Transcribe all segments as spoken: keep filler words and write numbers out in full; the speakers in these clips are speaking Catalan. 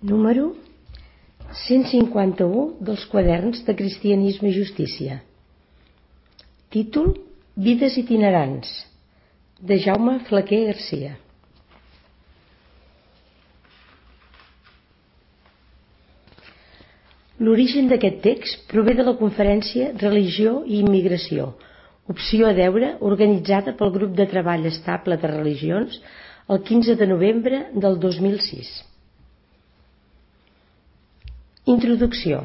Número cent cinquanta-u dels quaderns de Cristianisme i Justícia. Títol: Vides itinerants, de Jaume Flaquer Garcia. L'origen d'aquest text prové de la conferència Religió i Immigració, opció a deure, organitzada pel Grup de Treball Estable de Religions el quinze de novembre del dos mil sis. Introducció.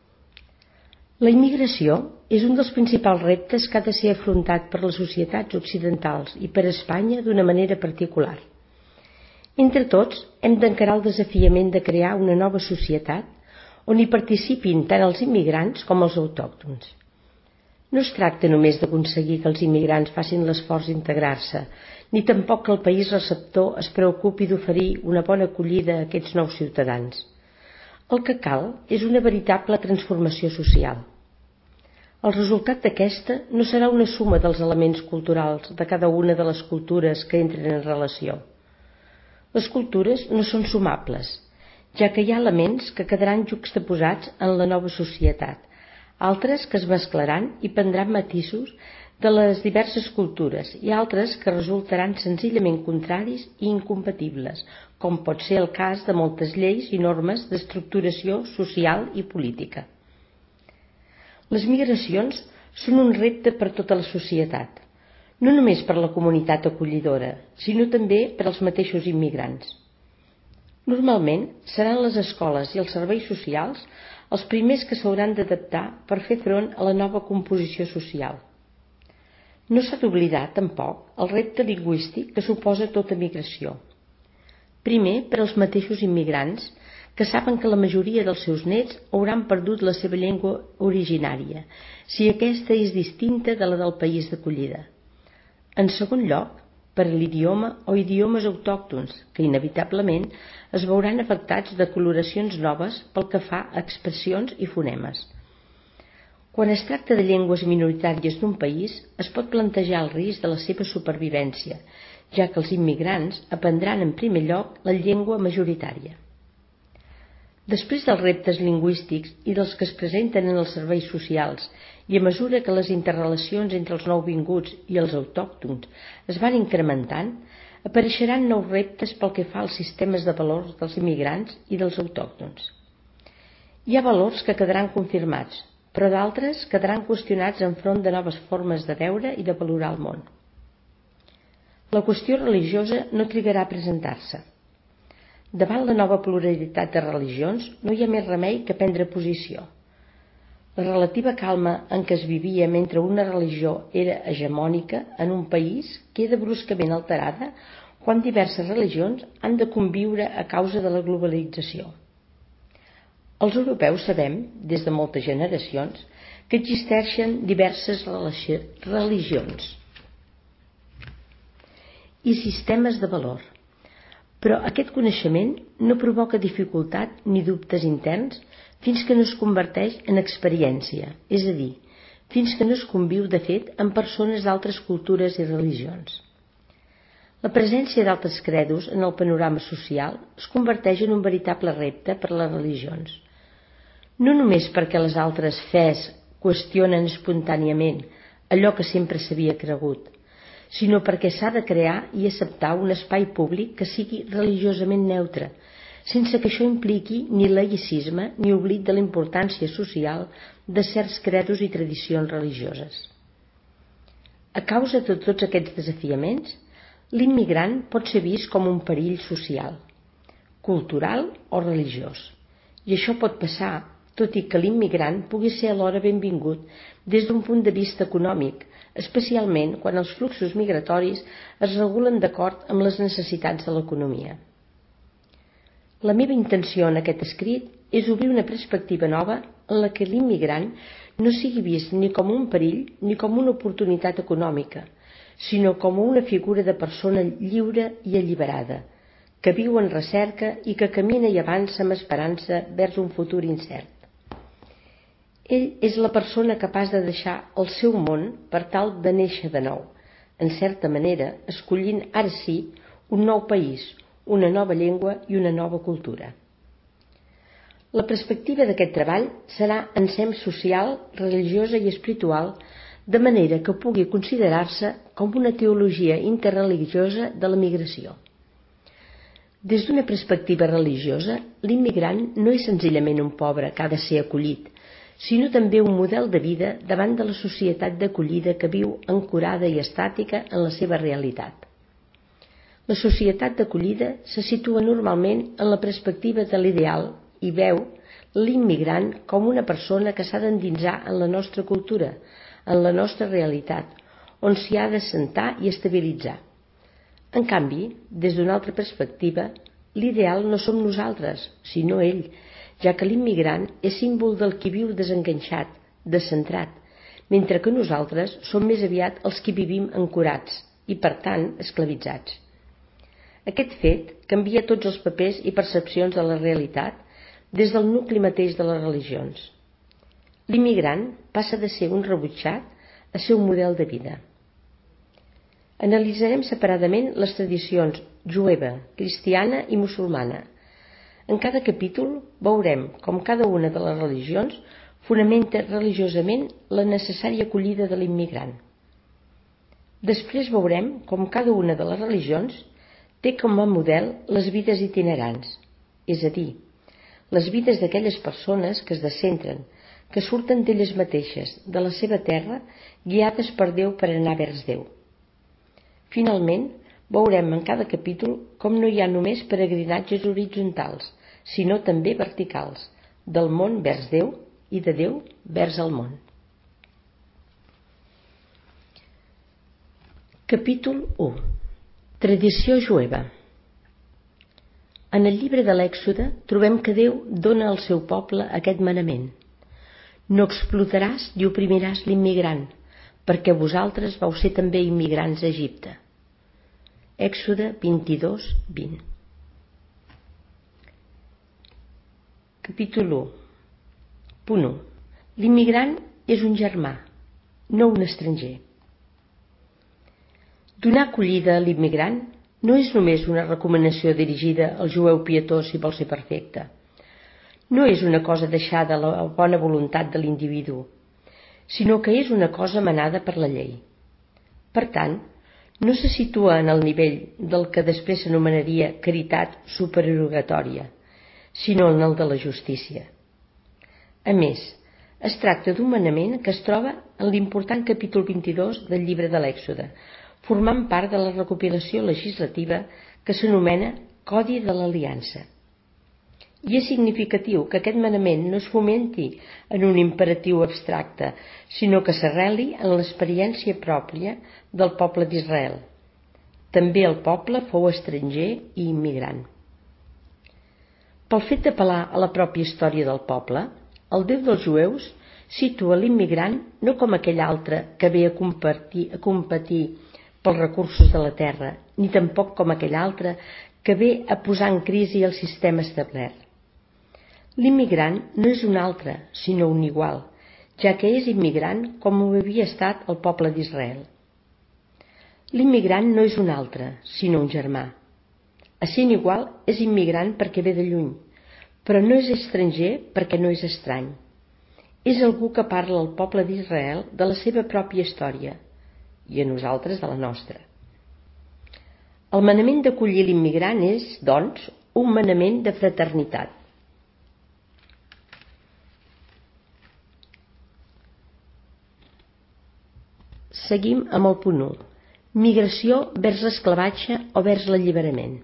La immigració és un dels principals reptes que ha de ser afrontat per les societats occidentals i per Espanya d'una manera particular. Entre tots, hem d'encarar el desafiament de crear una nova societat on hi participin tant els immigrants com els autòctons. No es tracta només d'aconseguir que els immigrants facin l'esforç d'integrar-se, ni tampoc que el país receptor es preocupi d'oferir una bona acollida a aquests nous ciutadans. El que cal és una veritable transformació social. El resultat d'aquesta no serà una suma dels elements culturals de cada una de les cultures que entren en relació. Les cultures no són sumables, ja que hi ha elements que quedaran juxtaposats en la nova societat, altres que es mesclaran i prendran matisos de les diverses cultures i altres que resultaran senzillament contraris i incompatibles, com pot ser el cas de moltes lleis i normes d'estructuració social i política. Les migracions són un repte per tota la societat, no només per la comunitat acollidora, sinó també per als mateixos immigrants. Normalment seran les escoles i els serveis socials els primers que s'hauran d'adaptar per fer front a la nova composició social. No s'ha d'oblidar, tampoc, el repte lingüístic que suposa tota migració. Primer, per als mateixos immigrants, que saben que la majoria dels seus nets hauran perdut la seva llengua originària, si aquesta és distinta de la del país d'acollida. En segon lloc, per a l'idioma o idiomes autòctons, que inevitablement es veuran afectats de coloracions noves pel que fa a expressions i fonemes. Quan es tracta de llengües minoritàries d'un país, es pot plantejar el risc de la seva supervivència, ja que els immigrants aprendran en primer lloc la llengua majoritària. Després dels reptes lingüístics i dels que es presenten en els serveis socials, i a mesura que les interrelacions entre els nouvinguts i els autòctons es van incrementant, apareixeran nous reptes pel que fa als sistemes de valors dels immigrants i dels autòctons. Hi ha valors que quedaran confirmats, però d'altres quedaran qüestionats enfront de noves formes de veure i de valorar el món. La qüestió religiosa no trigarà a presentar-se. Davant la nova pluralitat de religions no hi ha més remei que prendre posició. La relativa calma en què es vivia mentre una religió era hegemònica en un país queda bruscament alterada quan diverses religions han de conviure a causa de la globalització. Els europeus sabem, des de moltes generacions, que existeixen diverses religions i sistemes de valor, però aquest coneixement no provoca dificultat ni dubtes interns fins que no es converteix en experiència, és a dir, fins que no es conviu de fet amb persones d'altres cultures i religions. La presència d'altres credos en el panorama social es converteix en un veritable repte per a les religions. No només perquè les altres fes qüestionen espontàniament allò que sempre s'havia cregut, sinó perquè s'ha de crear i acceptar un espai públic que sigui religiosament neutre, sense que això impliqui ni laïcisme ni oblit de la importància social de certs credos i tradicions religioses. A causa de tots aquests desafiaments, l'immigrant pot ser vist com un perill social, cultural o religiós, i això pot passar, tot i que l'immigrant pugui ser alhora benvingut des d'un punt de vista econòmic, especialment quan els fluxos migratoris es regulen d'acord amb les necessitats de l'economia. La meva intenció en aquest escrit és obrir una perspectiva nova en la que l'immigrant no sigui vist ni com un perill ni com una oportunitat econòmica, sinó com una figura de persona lliure i alliberada, que viu en recerca i que camina i avança amb esperança vers un futur incert. Ell és la persona capaç de deixar el seu món per tal de néixer de nou, en certa manera escollint ara sí un nou país, una nova llengua i una nova cultura. La perspectiva d'aquest treball serà ensem social, religiosa i espiritual, de manera que pugui considerar-se com una teologia interreligiosa de la migració. Des d'una perspectiva religiosa, l'immigrant no és senzillament un pobre que ha de ser acollit, sinó també un model de vida davant de la societat d'acollida que viu ancorada i estàtica en la seva realitat. La societat d'acollida se situa normalment en la perspectiva de l'ideal i veu l'immigrant com una persona que s'ha d'endinsar en la nostra cultura, en la nostra realitat, on s'hi ha d'assentar i estabilitzar. En canvi, des d'una altra perspectiva, l'ideal no som nosaltres, sinó ell, ja que l'immigrant és símbol del qui viu desenganxat, descentrat, mentre que nosaltres som més aviat els qui vivim ancorats i, per tant, esclavitzats. Aquest fet canvia tots els papers i percepcions de la realitat des del nucli mateix de les religions. L'immigrant passa de ser un rebutjat a ser un model de vida. Analitzarem separadament les tradicions jueva, cristiana i musulmana. En cada capítol veurem com cada una de les religions fonamenta religiosament la necessària acollida de l'immigrant. Després veurem com cada una de les religions té com a model les vides itinerants, és a dir, les vides d'aquelles persones que es descentren, que surten d'elles mateixes, de la seva terra, guiades per Déu per anar vers Déu. Finalment, veurem en cada capítol com no hi ha només peregrinatges horitzontals, sinó també verticals, del món vers Déu i de Déu vers el món. Capítol u. Tradició jueva. En el llibre de l'Èxode trobem que Déu dona al seu poble aquest manament: no explotaràs ni oprimiràs l'immigrant, perquè vosaltres vau ser també immigrants a Egipte. Èxode vint-i-dos, vint. Capítol u. Punt u. L'immigrant és un germà, no un estranger. Donar acollida a l'immigrant no és només una recomanació dirigida al jueu pietós si vol ser perfecte. No és una cosa deixada a la bona voluntat de l'individu, sinó que és una cosa manada per la llei. Per tant, no se situa en el nivell del que després s'anomenaria caritat supererogatòria, sinó en el de la justícia. A més, es tracta d'un manament que es troba en l'important capítol vint-i-dos del llibre de l'Èxode, formant part de la recopilació legislativa que s'anomena Codi de l'Aliança. I és significatiu que aquest manament no es fomenti en un imperatiu abstracte, sinó que s'arreli en l'experiència pròpia del poble d'Israel. També el poble fou estranger i immigrant. Pel fet d'apel·lar a la pròpia història del poble, el Déu dels jueus situa l'immigrant no com aquell altre que ve a competir, a competir pels recursos de la terra, ni tampoc com aquell altre que ve a posar en crisi el sistema establert. L'immigrant no és un altre, sinó un igual, ja que és immigrant com ho havia estat el poble d'Israel. L'immigrant no és un altre, sinó un germà. Essent igual, és immigrant perquè ve de lluny, però no és estranger perquè no és estrany. És algú que parla al poble d'Israel de la seva pròpia història, i a nosaltres de la nostra. El manament d'acollir l'immigrant és, doncs, un manament de fraternitat. Seguim amb el punt u. Migració vers l'esclavatge o vers l'alliberament.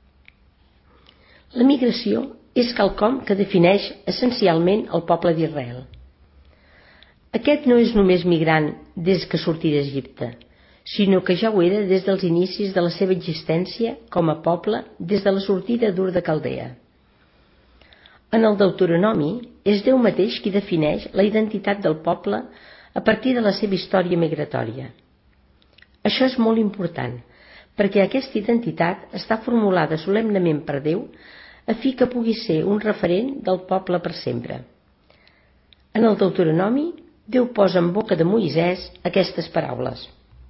La migració és quelcom que defineix essencialment el poble d'Israel. Aquest no és només migrant des que sortí d'Egipte, sinó que ja ho era des dels inicis de la seva existència com a poble des de la sortida d'Ur de Caldea. En el Deuteronomi és Déu mateix qui defineix la identitat del poble a partir de la seva història migratòria. Això és molt important, perquè aquesta identitat està formulada solemnement per Déu a fi que pugui ser un referent del poble per sempre. En el Deuteronomi, Déu posa en boca de Moisès aquestes paraules: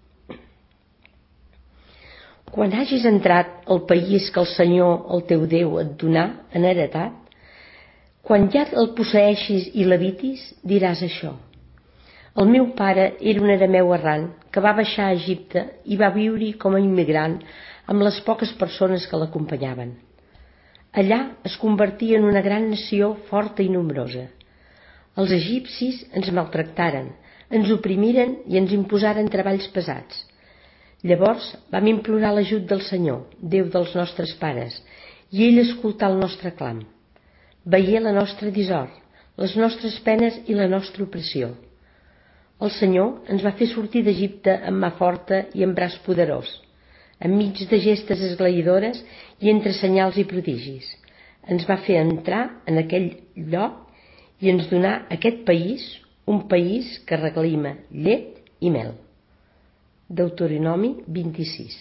quan hagis entrat al país que el Senyor, el teu Déu, et donà en heretat, Quan ja el posseeixis i l'habitis, diràs això: el meu pare era un arameu errant que va baixar a Egipte i va viure com a immigrant amb les poques persones que l'acompanyaven. Allà es convertí en una gran nació forta i nombrosa. Els egipcis ens maltractaren, ens oprimiren i ens imposaren treballs pesats. Llavors vam implorar l'ajut del Senyor, Déu dels nostres pares, i ell escoltà el nostre clam. Veié la nostra dissort, les nostres penes i la nostra opressió. El Senyor ens va fer sortir d'Egipte amb mà forta i amb braç poderós, enmig de gestes esglaïdores i entre senyals i prodigis. Ens va fer entrar en aquell lloc i ens donà aquest país, un país que reclima llet i mel. Deuteronomi vint-i-sis.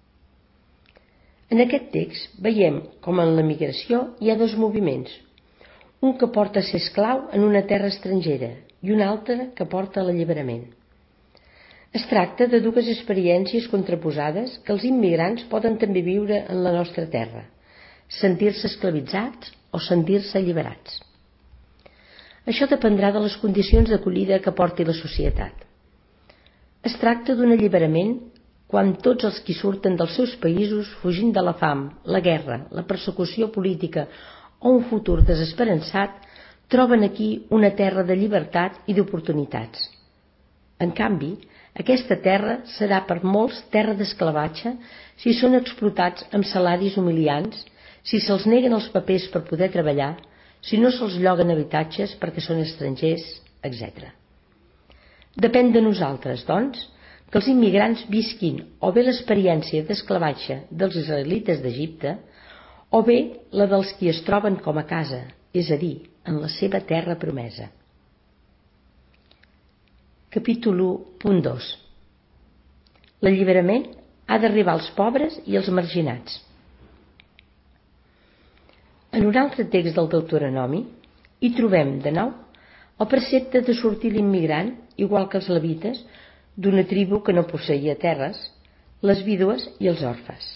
En aquest text veiem com en la migració hi ha dos moviments, un que porta a ser esclau en una terra estrangera i un altre que porta a l'alliberament. Es tracta de dues experiències contraposades que els immigrants poden també viure en la nostra terra, sentir-se esclavitzats o sentir-se alliberats. Això dependrà de les condicions d'acollida que porti la societat. Es tracta d'un alliberament quan tots els qui surten dels seus països fugint de la fam, la guerra, la persecució política o un futur desesperançat troben aquí una terra de llibertat i d'oportunitats. En canvi, aquesta terra serà per molts terra d'esclavatge si són explotats amb salaris humiliants, si se'ls neguen els papers per poder treballar, si no se'ls lloguen habitatges perquè són estrangers, etcètera. Depèn de nosaltres, doncs, que els immigrants visquin o bé l'experiència d'esclavatge dels israelites d'Egipte o bé la dels qui es troben com a casa, és a dir, en la seva terra promesa. Capítol u punt dos. L'alliberament ha d'arribar als pobres i als marginats. En un altre text del Deuteronomi hi trobem de nou el precepte de sortir l'immigrant, igual que els levites, d'una tribu que no posseïa terres, les vídues i els orfes.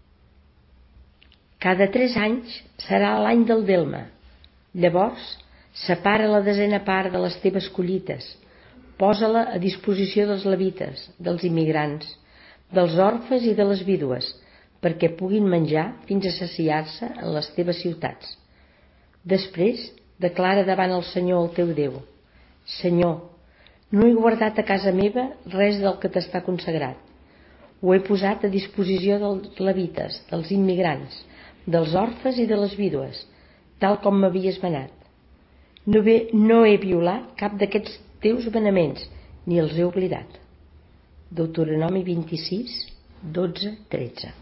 Cada tres anys serà l'any del delme. Llavors, separa la desena part de les teves collites, posa-la a disposició dels levites, dels immigrants, dels orfes i de les vídues, perquè puguin menjar fins a saciar-se en les teves ciutats. Després, declara davant el Senyor el teu Déu: Senyor, no he guardat a casa meva res del que t'està consagrat. Ho he posat a disposició dels levites, dels immigrants, dels orfes i de les vídues, tal com m'havies manat. No, ve, no he violat cap d'aquests teus manaments, ni els he oblidat. Deuteronomi vint-i-sis, dotze, tretze.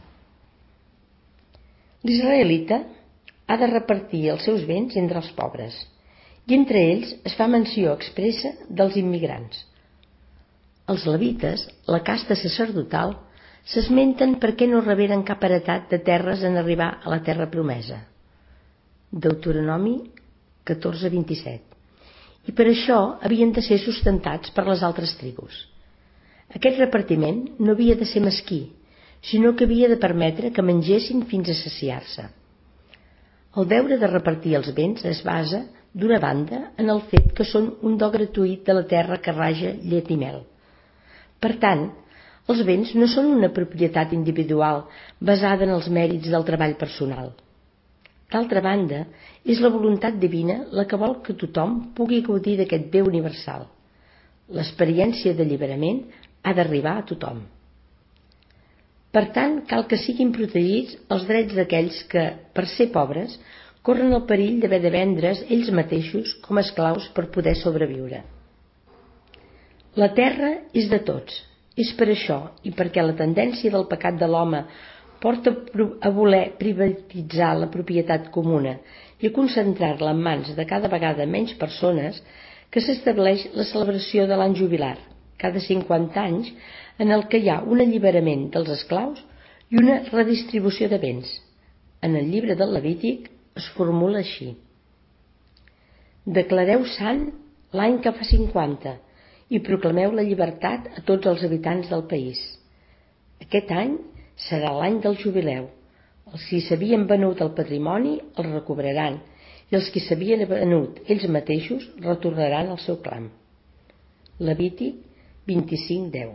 L'israelita ha de repartir els seus béns entre els pobres, i entre ells es fa menció expressa dels immigrants. Els levites, la casta sacerdotal, s'esmenten perquè no reberen cap heretat de terres en arribar a la terra promesa. Deuteronomi catorze vint-i-set. I per això havien de ser sustentats per les altres tribus. Aquest repartiment no havia de ser mesquí, sinó que havia de permetre que mengessin fins a saciar-se. El deure de repartir els béns es basa, d'una banda, en el fet que són un do gratuït de la terra que raja llet i mel. Per tant, els béns no són una propietat individual basada en els mèrits del treball personal. D'altra banda, és la voluntat divina la que vol que tothom pugui gaudir d'aquest bé universal. L'experiència d'alliberament ha d'arribar a tothom. Per tant, cal que siguin protegits els drets d'aquells que, per ser pobres, corren el perill d'haver de vendre's ells mateixos com a esclaus per poder sobreviure. La terra és de tots. És per això, i perquè la tendència del pecat de l'home porta a voler privatitzar la propietat comuna i a concentrar-la en mans de cada vegada menys persones, que s'estableix la celebració de l'any jubilar, cada cinquanta anys, en el que hi ha un alliberament dels esclaus i una redistribució de béns. En el llibre del Levític es formula així: declareu sant l'any que fa cinquanta i proclameu la llibertat a tots els habitants del país. Aquest any serà l'any del jubileu. Els qui s'havien venut el patrimoni el recobraran, i els qui s'havien venut ells mateixos retornaran al seu clam. Levític vint-i-cinc deu.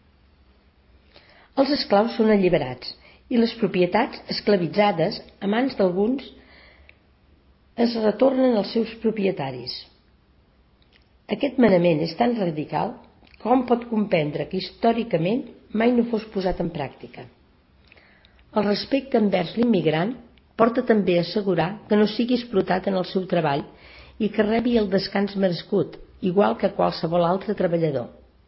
Els esclaus són alliberats i les propietats esclavitzades a mans d'alguns es retornen als seus propietaris. Aquest manament és tan radical com pot comprendre que històricament mai no fos posat en pràctica. El respecte envers l'immigrant porta també a assegurar que no sigui explotat en el seu treball i que rebi el descans merescut, igual que qualsevol altre treballador.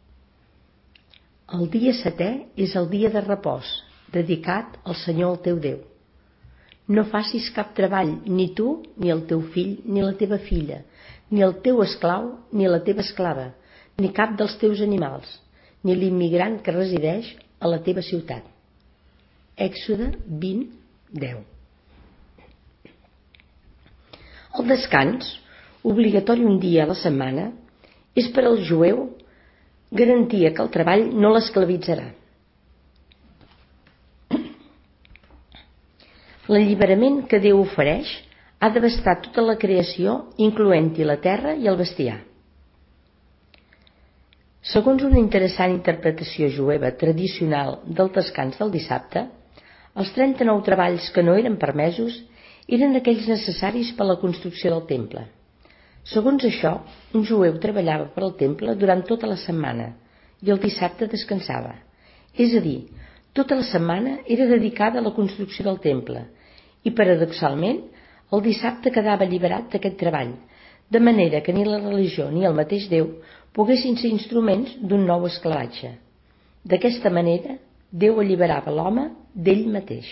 El dia setè és el dia de repòs, dedicat al Senyor el teu Déu. No facis cap treball, ni tu, ni el teu fill, ni la teva filla, ni el teu esclau, ni la teva esclava, ni cap dels teus animals, ni l'immigrant que resideix a la teva ciutat. Èxode vint deu. El descans, obligatori un dia a la setmana, és per al jueu garantia que el treball no l'esclavitzarà. L'alliberament que Déu ofereix ha d'abastar tota la creació, incloent-hi la terra i el bestiar. Segons una interessant interpretació jueva tradicional del descans del dissabte, els trenta-nou treballs que no eren permesos eren aquells necessaris per a la construcció del temple. Segons això, un jueu treballava per al temple durant tota la setmana i el dissabte descansava. És a dir, tota la setmana era dedicada a la construcció del temple i, paradoxalment, el dissabte quedava alliberat d'aquest treball, de manera que ni la religió ni el mateix Déu poguessin ser instruments d'un nou esclavatge. D'aquesta manera, Déu alliberava l'home d'ell mateix.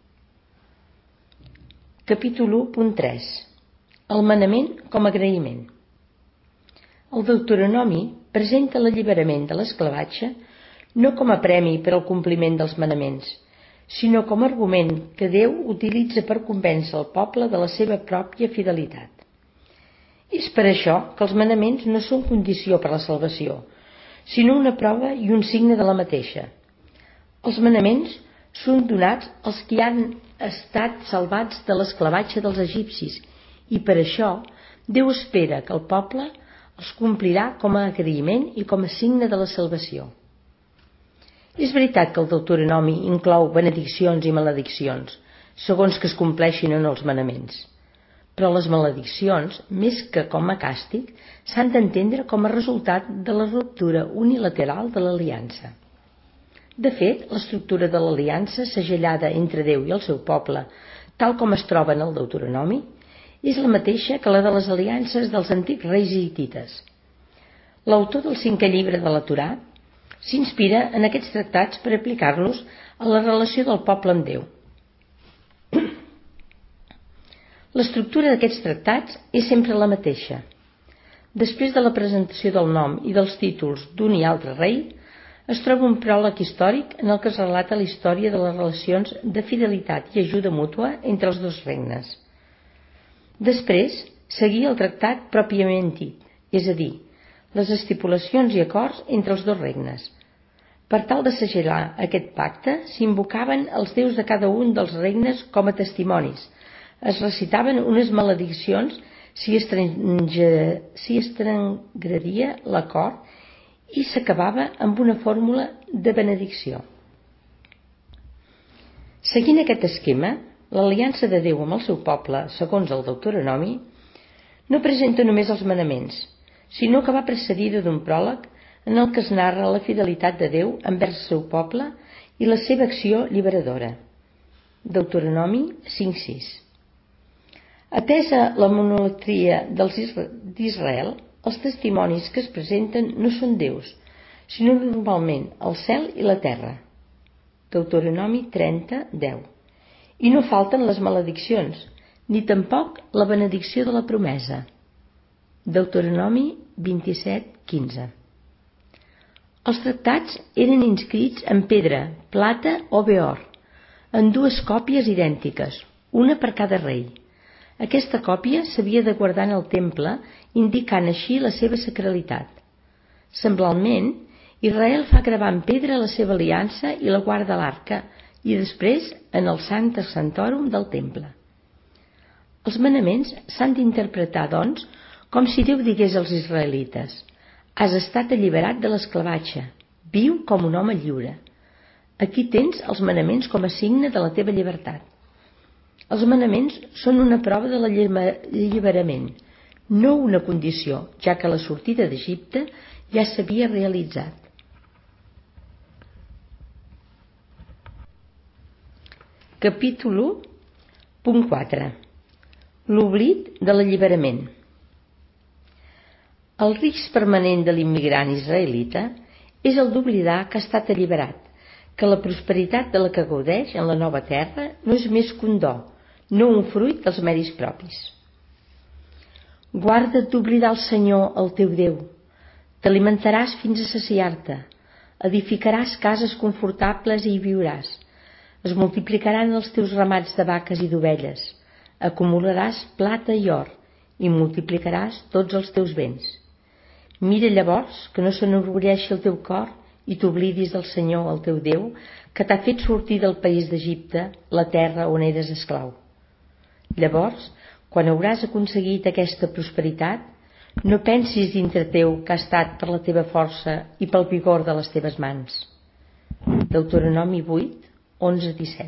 Capítol u punt tres. El manament com a agraïment. El Deuteronomi presenta l'alliberament de l'esclavatge no com a premi per al compliment dels manaments, sinó com a argument que Déu utilitza per convèncer el poble de la seva pròpia fidelitat. És per això que els manaments no són condició per a la salvació, sinó una prova i un signe de la mateixa. Els manaments són donats als qui han estat salvats de l'esclavatge dels egipcis i per això Déu espera que el poble els complirà com a agraïment i com a signe de la salvació. És veritat que el Deuteronomi inclou benediccions i malediccions, segons que es compleixin o no els manaments. Però les malediccions, més que com a càstig, s'han d'entendre com a resultat de la ruptura unilateral de l'aliança. De fet, l'estructura de l'aliança segellada entre Déu i el seu poble, tal com es troba en el Deuteronomi, és la mateixa que la de les aliances dels antics reis hitites. L'autor del cinquè llibre de la Torà s'inspira en aquests tractats per aplicar-los a la relació del poble amb Déu. L'estructura d'aquests tractats és sempre la mateixa. Després de la presentació del nom i dels títols d'un i altre rei, es troba un pròleg històric en el que es relata la història de les relacions de fidelitat i ajuda mútua entre els dos regnes. Després, seguia el tractat pròpiament dit, és a dir, les estipulacions i acords entre els dos regnes. Per tal de segellar aquest pacte, s'invocaven els déus de cada un dels regnes com a testimonis, es recitaven unes malediccions si estrangeria l'acord i s'acabava amb una fórmula de benedicció. Seguint aquest esquema, l'aliança de Déu amb el seu poble, segons el Deuteronomi, no presenta només els manaments, sinó que va precedida d'un pròleg en el que es narra la fidelitat de Déu envers el seu poble i la seva acció liberadora. Deuteronomi cinc sis. Atesa la monolatria d'Israel, els testimonis que es presenten no són déus, sinó normalment el cel i la terra. Deuteronomi trenta deu. I no falten les malediccions, ni tampoc la benedicció de la promesa. Deuteronomi vint-i-set quinze. Els tractats eren inscrits en pedra, plata o bé or, en dues còpies idèntiques, una per cada rei. Aquesta còpia s'havia de guardar en el temple, indicant així la seva sacralitat. Semblalment, Israel fa gravar en pedra la seva aliança i la guarda a l'arca, i després en el Sancta Sanctorum del temple. Els manaments s'han d'interpretar, doncs, com si Déu digués als israelites: has estat alliberat de l'esclavatge, viu com un home lliure. Aquí tens els manaments com a signe de la teva llibertat. Els manaments són una prova de l'alliberament, no una condició, ja que la sortida d'Egipte ja s'havia realitzat. Capítol u, punt quatre. L'oblit de l'alliberament. El risc permanent de l'immigrant israelita és el d'oblidar que ha estat alliberat, que la prosperitat de la que gaudeix en la nova terra no és més que un do, no un fruit dels mèrits propis. Guarda't d'oblidar el Senyor, el teu Déu. T'alimentaràs fins a saciar-te, edificaràs cases confortables i hi viuràs. Es multiplicaran els teus ramats de vaques i d'ovelles, acumularàs plata i or, i multiplicaràs tots els teus béns. Mira llavors que no s'enorgulleixi el teu cor i t'oblidis del Senyor, el teu Déu, que t'ha fet sortir del país d'Egipte, la terra on eres esclau. Llavors, quan hauràs aconseguit aquesta prosperitat, no pensis dintre teu que ha estat per la teva força i pel vigor de les teves mans. Deuteronomi vuit, onze a disset.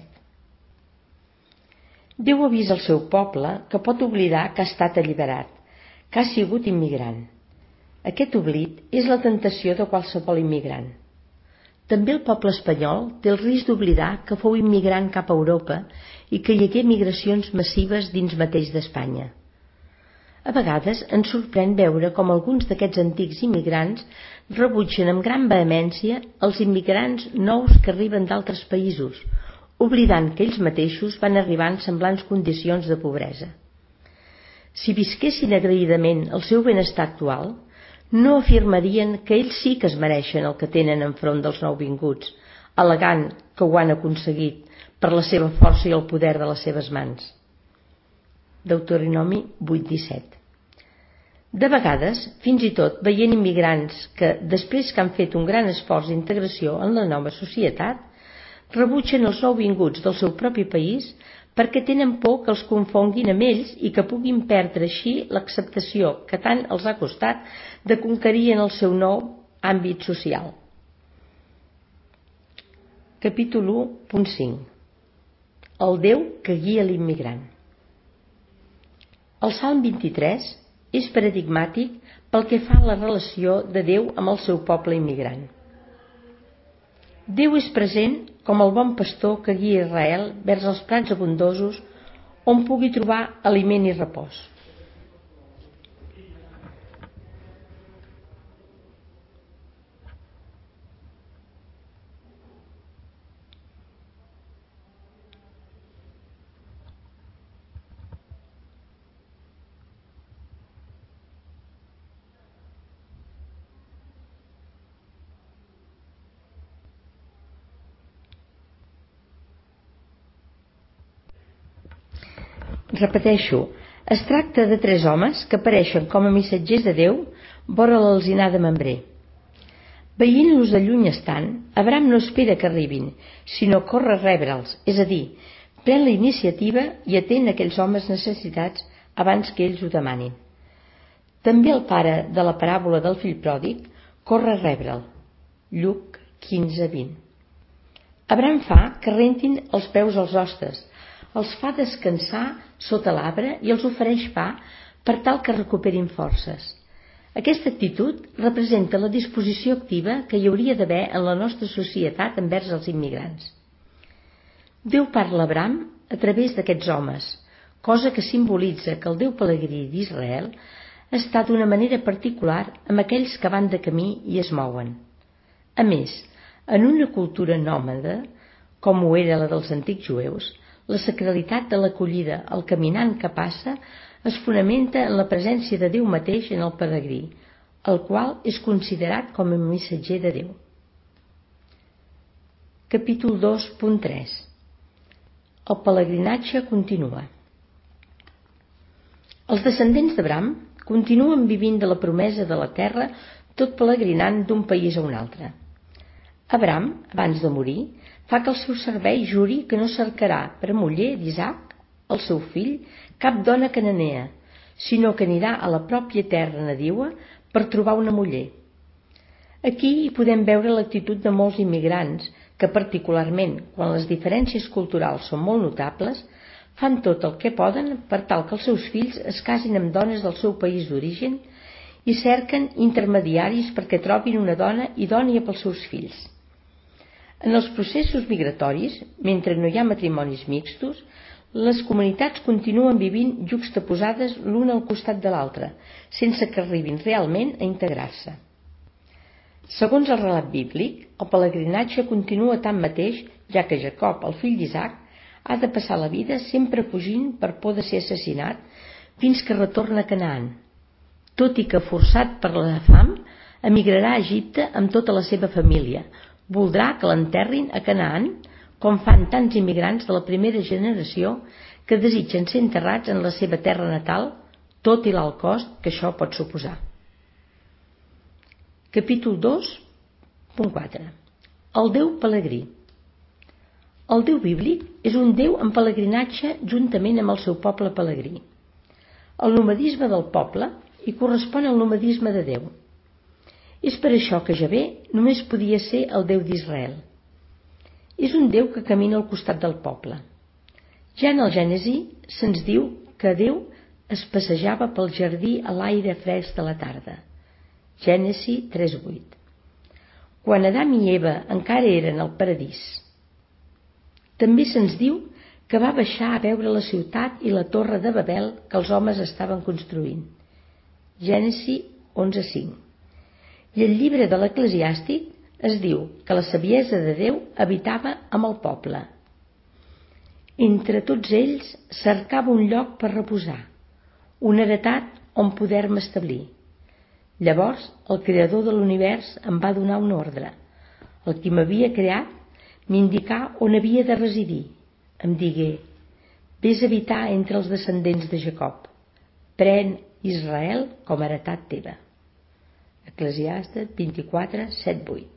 Déu avisa al seu poble que pot oblidar que ha estat alliberat, que ha sigut immigrant. Aquest oblit és la tentació de qualsevol immigrant. També el poble espanyol té el risc d'oblidar que fou immigrant cap a Europa i que hi hagué migracions massives dins mateix d'Espanya. A vegades ens sorprèn veure com alguns d'aquests antics immigrants rebutgen amb gran vehemència els immigrants nous que arriben d'altres països, oblidant que ells mateixos van arribar en semblants condicions de pobresa. Si visquessin agraïdament el seu benestar actual, no afirmarien que ells sí que es mereixen el que tenen enfront dels nouvinguts, al·legant que ho han aconseguit per la seva força i el poder de les seves mans. Deuteronomi vuit, disset. De vegades, fins i tot veient immigrants que, després que han fet un gran esforç d'integració en la nova societat, rebutgen els nouvinguts del seu propi país perquè tenen por que els confonguin amb ells i que puguin perdre així l'acceptació que tant els ha costat de conquerir en el seu nou àmbit social. Capítol u, punt cinc. El Déu que guia l'immigrant. El Salm vint-i-tres és paradigmàtic pel que fa a la relació de Déu amb el seu poble immigrant. Déu és present com el bon pastor que guia Israel vers els prats abundosos on pugui trobar aliment i repòs. Repeteixo, es tracta de tres homes que apareixen com a missatgers de Déu vora l'alzinar de Mambré. Veient-los de lluny estant, Abraham no espera que arribin, sinó corre a rebre'ls, és a dir, pren la iniciativa i atén aquells homes necessitats abans que ells ho demanin. També el pare de la paràbola del fill pròdig corre a rebre'l. Lluc quinze, vint. Abraham fa que rentin els peus als hostes, els fa descansar sota l'arbre i els ofereix pa per tal que recuperin forces. Aquesta actitud representa la disposició activa que hi hauria d'haver en la nostra societat envers els immigrants. Déu parla a Abraham a través d'aquests homes, cosa que simbolitza que el Déu pelegrí d'Israel està d'una manera particular amb aquells que van de camí i es mouen. A més, en una cultura nòmada, com ho era la dels antics jueus, la sacralitat de l'acollida al caminant que passa es fonamenta en la presència de Déu mateix en el pelegrí, el qual és considerat com a missatger de Déu. Capítol dos, punt tres. El pelegrinatge continua. Els descendents d'Abraham continuen vivint de la promesa de la terra tot pelegrinant d'un país a un altre. Abraham, abans de morir, fa que el seu servei juri que no cercarà per muller d'Isaac al seu fill cap dona cananea, sinó que anirà a la pròpia terra nadiua per trobar una muller. Aquí hi podem veure l'actitud de molts immigrants que, particularment quan les diferències culturals són molt notables, fan tot el que poden per tal que els seus fills es casin amb dones del seu país d'origen i cerquen intermediaris perquè trobin una dona idònia pels seus fills. En els processos migratoris, mentre no hi ha matrimonis mixtos, les comunitats continuen vivint juxtaposades l'una al costat de l'altra, sense que arribin realment a integrar-se. Segons el relat bíblic, el pelegrinatge continua tanmateix, ja que Jacob, el fill d'Isaac, ha de passar la vida sempre fugint per por de ser assassinat fins que retorna a Canaan. Tot i que, forçat per la fam, emigrarà a Egipte amb tota la seva família. Voldrà que l'enterrin a Canaan, com fan tants immigrants de la primera generació que desitgen ser enterrats en la seva terra natal, tot i l'alt cost que això pot suposar. Capítol dos punt quatre. El Déu pelegrí. El Déu bíblic és un Déu en pelegrinatge juntament amb el seu poble pelegrí. El nomadisme del poble hi correspon al nomadisme de Déu. És per això que Javé només podia ser el Déu d'Israel. És un Déu que camina al costat del poble. Ja en el Gènesi se'ns diu que Déu es passejava pel jardí a l'aire fresc de la tarda. Gènesi tres vuit. Quan Adam i Eva encara eren al paradís. També se'ns diu que va baixar a veure la ciutat i la torre de Babel que els homes estaven construint. Gènesi onze cinc. I el llibre de l'Eclesiàstic es diu que la saviesa de Déu habitava amb el poble. Entre tots ells cercava un lloc per reposar, una heretat on poder-me establir. Llavors el Creador de l'univers em va donar un ordre. El qui m'havia creat m'indicà on havia de residir. Em digué: vés a habitar entre els descendents de Jacob. Pren Israel com a heretat teva. Eclesiastes vint-i-quatre set vuit.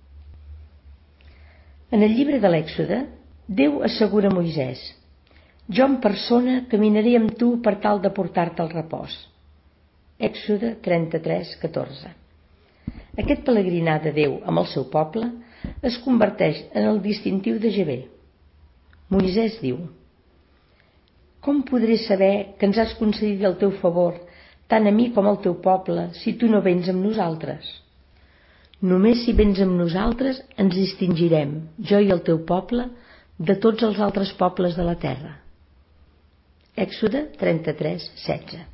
En el llibre de l'Èxode, Déu assegura a Moisès: jo en persona caminaré amb tu per tal de portar-te al repòs. Èxode trenta-tres catorze. Aquest pelegrinar de Déu amb el seu poble es converteix en el distintiu de Javé. Moisès diu: com podré saber que ens has concedit el teu favor tant a mi com al teu poble si tu no vens amb nosaltres? Només si vens amb nosaltres ens distingirem, jo i el teu poble, de tots els altres pobles de la terra. Èxode trenta-tres setze.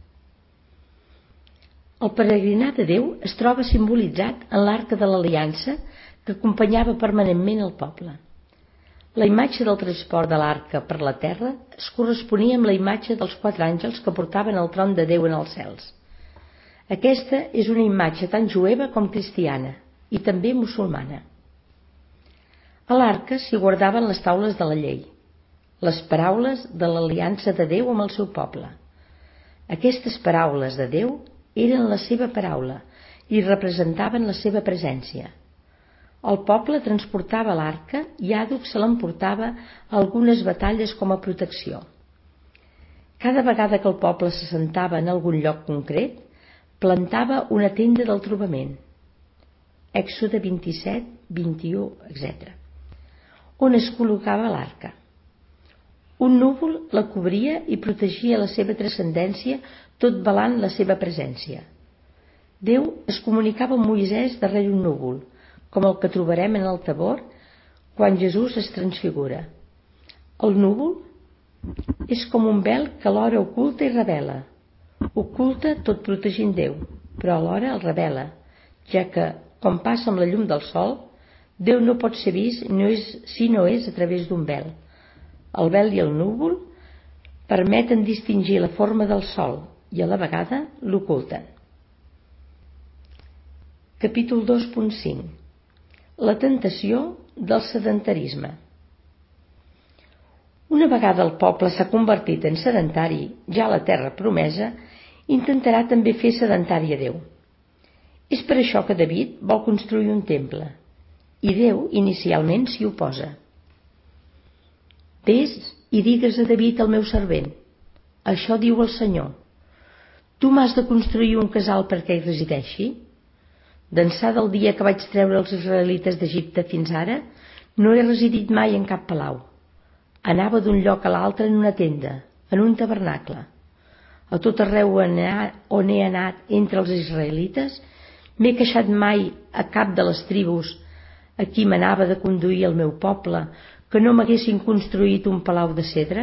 El peregrinar de Déu es troba simbolitzat en l'arca de l'aliança que acompanyava permanentment el poble. La imatge del transport de l'arca per la terra es corresponia amb la imatge dels quatre àngels que portaven el tron de Déu en els cels. Aquesta és una imatge tant jueva com cristiana i també musulmana. A l'arca s'hi guardaven les taules de la llei, les paraules de l'aliança de Déu amb el seu poble. Aquestes paraules de Déu eren la seva paraula i representaven la seva presència. El poble transportava l'arca i àdhuc se l'emportava a algunes batalles com a protecció. Cada vegada que el poble s'assentava en algun lloc concret, plantava una tenda del trobament. Èxode vint-i-set, vint-i-u, etcètera. On es col·locava l'arca. Un núvol la cobria i protegia la seva transcendència, tot velant la seva presència. Déu es comunicava amb Moisès darrere un núvol, com el que trobarem en el Tabor quan Jesús es transfigura. El núvol és com un vel que alhora oculta i revela. Oculta tot protegint Déu, però alhora el revela, ja que, com passa amb la llum del sol, Déu no pot ser vist si no és a través d'un vel. El vel i el núvol permeten distingir la forma del sol i a la vegada l'oculten. Capítol dos punt cinc. La tentació del sedentarisme. Una vegada el poble s'ha convertit en sedentari, ja a la terra promesa, intentarà també fer sedentari a Déu. És per això que David vol construir un temple, i Déu inicialment s'hi oposa. Vés i digues a David el meu servent: això diu el Senyor, tu m'has de construir un casal perquè hi resideixi? D'ençà del dia que vaig treure els israelites d'Egipte fins ara, no he residit mai en cap palau. Anava d'un lloc a l'altre en una tenda, en un tabernacle. A tot arreu on he anat entre els israelites, m'he queixat mai a cap de les tribus a qui m'anava de conduir el meu poble que no m'haguessin construït un palau de cedre?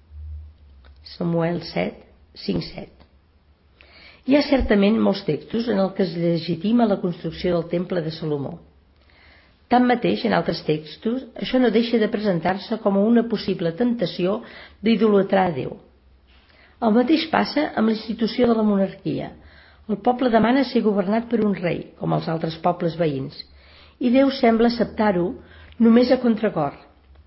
Samuel set, cinc set. Hi ha certament molts textos en els que es legitima la construcció del temple de Salomó. Tanmateix, en altres textos, això no deixa de presentar-se com una possible temptació d'idolatrar a Déu. El mateix passa amb la institució de la monarquia. El poble demana ser governat per un rei, com els altres pobles veïns, i Déu sembla acceptar-ho només a contracor,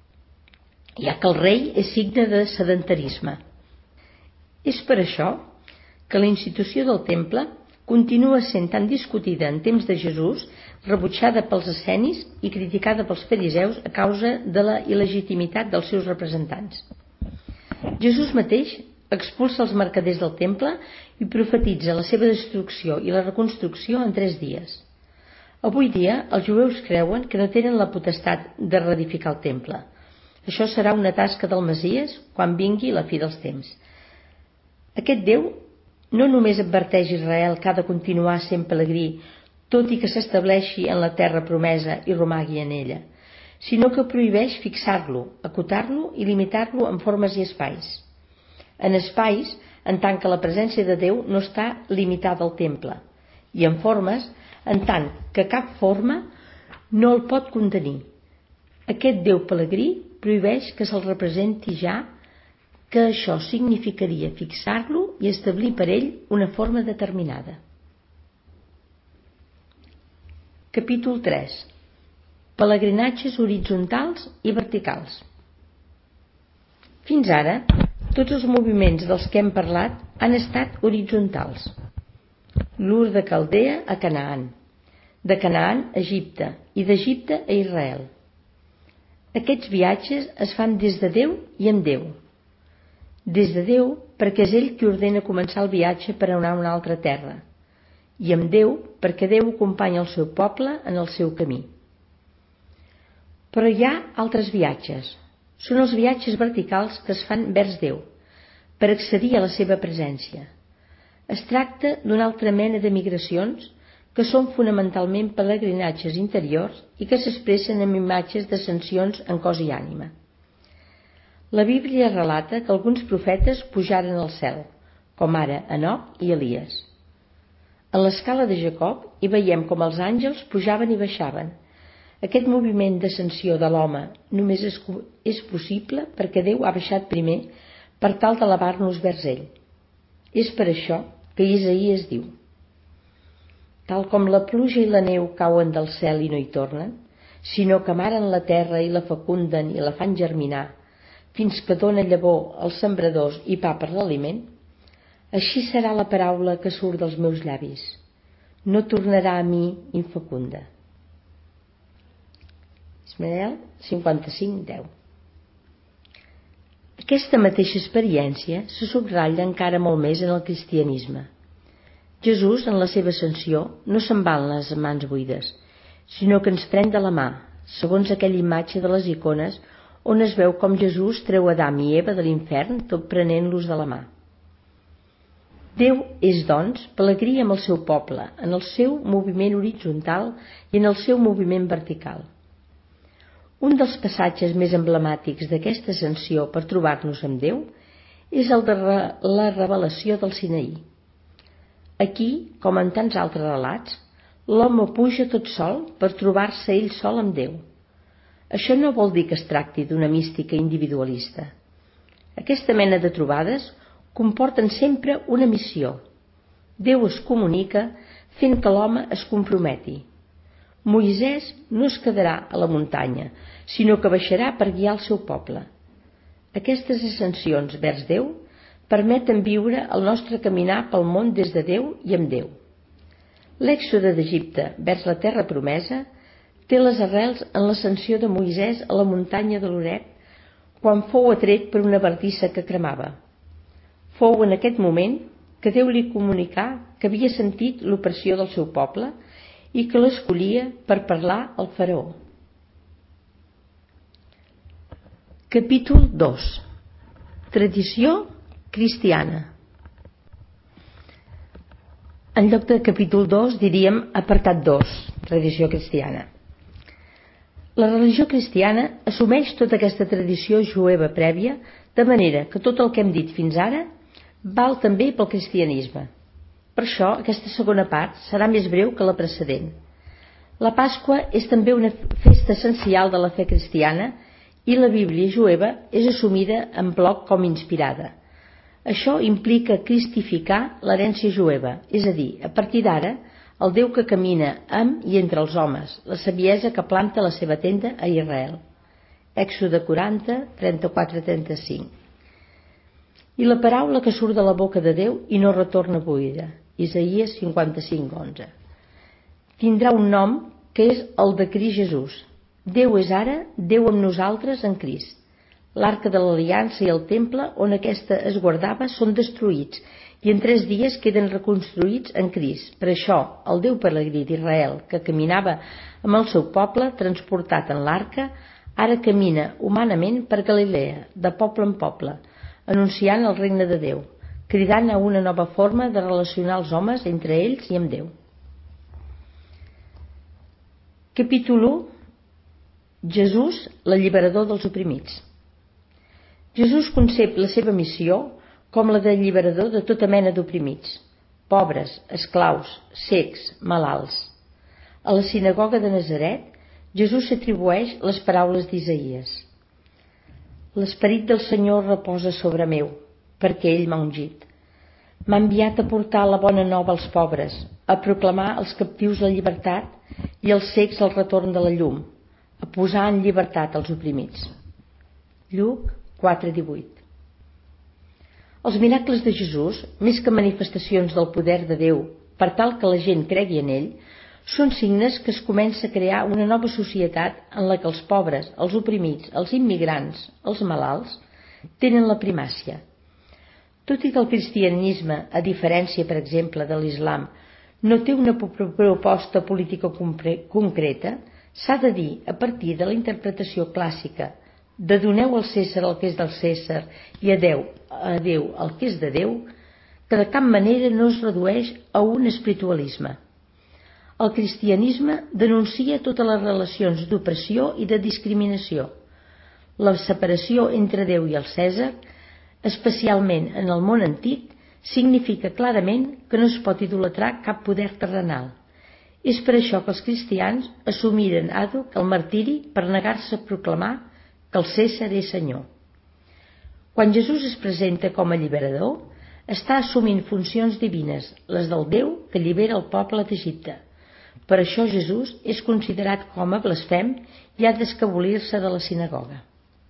ja que el rei és signe de sedentarisme. És per això que la institució del temple continua sent tan discutida en temps de Jesús, rebutjada pels essenis i criticada pels fariseus a causa de la il·legitimitat dels seus representants. Jesús mateix expulsa els mercaders del temple i profetitza la seva destrucció i la reconstrucció en tres dies. Avui dia els jueus creuen que no tenen la potestat de reedificar el temple. Això serà una tasca del Messies quan vingui la fi dels temps. Aquest Déu no només adverteix Israel que ha de continuar sent pelegrí, tot i que s'estableixi en la terra promesa i romagui en ella, sinó que prohibeix fixar-lo, acotar-lo i limitar-lo en formes i espais. En espais, en tant que la presència de Déu no està limitada al temple, i en formes, en tant que cap forma no el pot contenir. Aquest Déu pelegrí prohibeix que se'l representi ja, que això significaria fixar-lo i establir per ell una forma determinada. Capítol tres. Pelegrinatges horitzontals i verticals. Fins ara, tots els moviments dels que hem parlat han estat horitzontals. L'Ur de Caldea a Canaan, de Canaan a Egipte i d'Egipte a Israel. Aquests viatges es fan des de Déu i amb Déu. Des de Déu, perquè és ell qui ordena començar el viatge per anar a una altra terra, i amb Déu, perquè Déu acompanya el seu poble en el seu camí. Però hi ha altres viatges. Són els viatges verticals que es fan vers Déu, per accedir a la seva presència. Es tracta d'una altra mena de migracions que són fonamentalment pelegrinatges interiors i que s'expressen amb imatges d'ascensions en cos i ànima. La Bíblia relata que alguns profetes pujaren al cel, com ara Enoc i Elies. En l'escala de Jacob hi veiem com els àngels pujaven i baixaven. Aquest moviment d'ascensió de l'home només és, és possible perquè Déu ha baixat primer per tal d'elevar-nos vers ell. És per això que Isaïes diu: tal com la pluja i la neu cauen del cel i no hi tornen, sinó que amaren la terra i la fecunden i la fan germinar, fins que dóna llavor als sembradors i pa per l'aliment, així serà la paraula que surt dels meus llavis. No tornarà a mi infecunda. Ismael cinquanta-cinc deu. Aquesta mateixa experiència se subratlla encara molt més en el cristianisme. Jesús, en la seva ascensió, no se'n va amb les mans buides, sinó que ens pren de la mà, segons aquella imatge de les icones on es veu com Jesús treu Adam i Eva de l'infern tot prenent-los de la mà. Déu és, doncs, pelegrí amb el seu poble, en el seu moviment horitzontal i en el seu moviment vertical. Un dels passatges més emblemàtics d'aquesta ascensió per trobar-nos amb Déu és el de la revelació del Sinaí. Aquí, com en tants altres relats, l'home puja tot sol per trobar-se ell sol amb Déu. Això no vol dir que es tracti d'una mística individualista. Aquesta mena de trobades comporten sempre una missió. Déu es comunica fent que l'home es comprometi. Moisès no es quedarà a la muntanya, sinó que baixarà per guiar el seu poble. Aquestes ascensions vers Déu permeten viure el nostre caminar pel món des de Déu i amb Déu. L'èxode d'Egipte vers la terra promesa té les arrels en l'ascensió de Moisès a la muntanya de l'Horeb, quan fou atret per una bardissa que cremava. Fou en aquest moment que Déu li comunicà que havia sentit l'opressió del seu poble i que l'escollia per parlar al faraó. Capítol dos. Tradició cristiana. En lloc de capítol dos diríem apartat dos, tradició cristiana. La religió cristiana assumeix tota aquesta tradició jueva prèvia, de manera que tot el que hem dit fins ara val també pel cristianisme. Per això aquesta segona part serà més breu que la precedent. La Pasqua és també una festa essencial de la fe cristiana i la Bíblia jueva és assumida en bloc com inspirada. Això implica cristificar l'herència jueva, és a dir, a partir d'ara, el Déu que camina amb i entre els homes, la saviesa que planta la seva tenda a Israel. Èxode quaranta, trenta-quatre a trenta-cinc. I la paraula que surt de la boca de Déu i no retorna buida. Isaïes cinquanta-cinc, onze. Tindrà un nom que és el de Crist Jesús. Déu és ara, Déu amb nosaltres en Crist. L'arca de l'aliança i el temple on aquesta es guardava són destruïts i en tres dies queden reconstruïts en Crist. Per això, el Déu pelegrí d'Israel, que caminava amb el seu poble transportat en l'arca, ara camina humanament per Galilea, de poble en poble, anunciant el regne de Déu, cridant a una nova forma de relacionar els homes entre ells i amb Déu. Capítol u. Jesús, l'alliberador dels oprimits. Jesús concep la seva missió com la d'alliberador de tota mena d'oprimits, pobres, esclaus, cecs, malalts. A la sinagoga de Nazaret, Jesús s'atribueix les paraules d'Isaïes. L'esperit del Senyor reposa sobre meu, perquè ell m'ha ungit. M'ha enviat a portar la bona nova als pobres, a proclamar als captius la llibertat i als cecs el retorn de la llum, a posar en llibertat els oprimits. Lluc quatre divuit. Els miracles de Jesús, més que manifestacions del poder de Déu per tal que la gent cregui en ell, són signes que es comença a crear una nova societat en la que els pobres, els oprimits, els immigrants, els malalts, tenen la primàcia. Tot i que el cristianisme, a diferència, per exemple, de l'islam, no té una proposta política concreta, s'ha de dir, a partir de la interpretació clàssica de doneu al Cèsar el que és del Cèsar i a Déu, a Déu el que és de Déu, que de cap manera no es redueix a un espiritualisme. El cristianisme denuncia totes les relacions d'opressió i de discriminació. La separació entre Déu i el Cèsar, especialment en el món antic, significa clarament que no es pot idolatrar cap poder terrenal. És per això que els cristians assumiren àdhuc el martiri per negar-se a proclamar que el Cèsar és senyor. Quan Jesús es presenta com a alliberador, està assumint funcions divines, les del Déu que allibera el poble d'Egipte. Per això Jesús és considerat com a blasfem i ha d'escapolir-se de la sinagoga.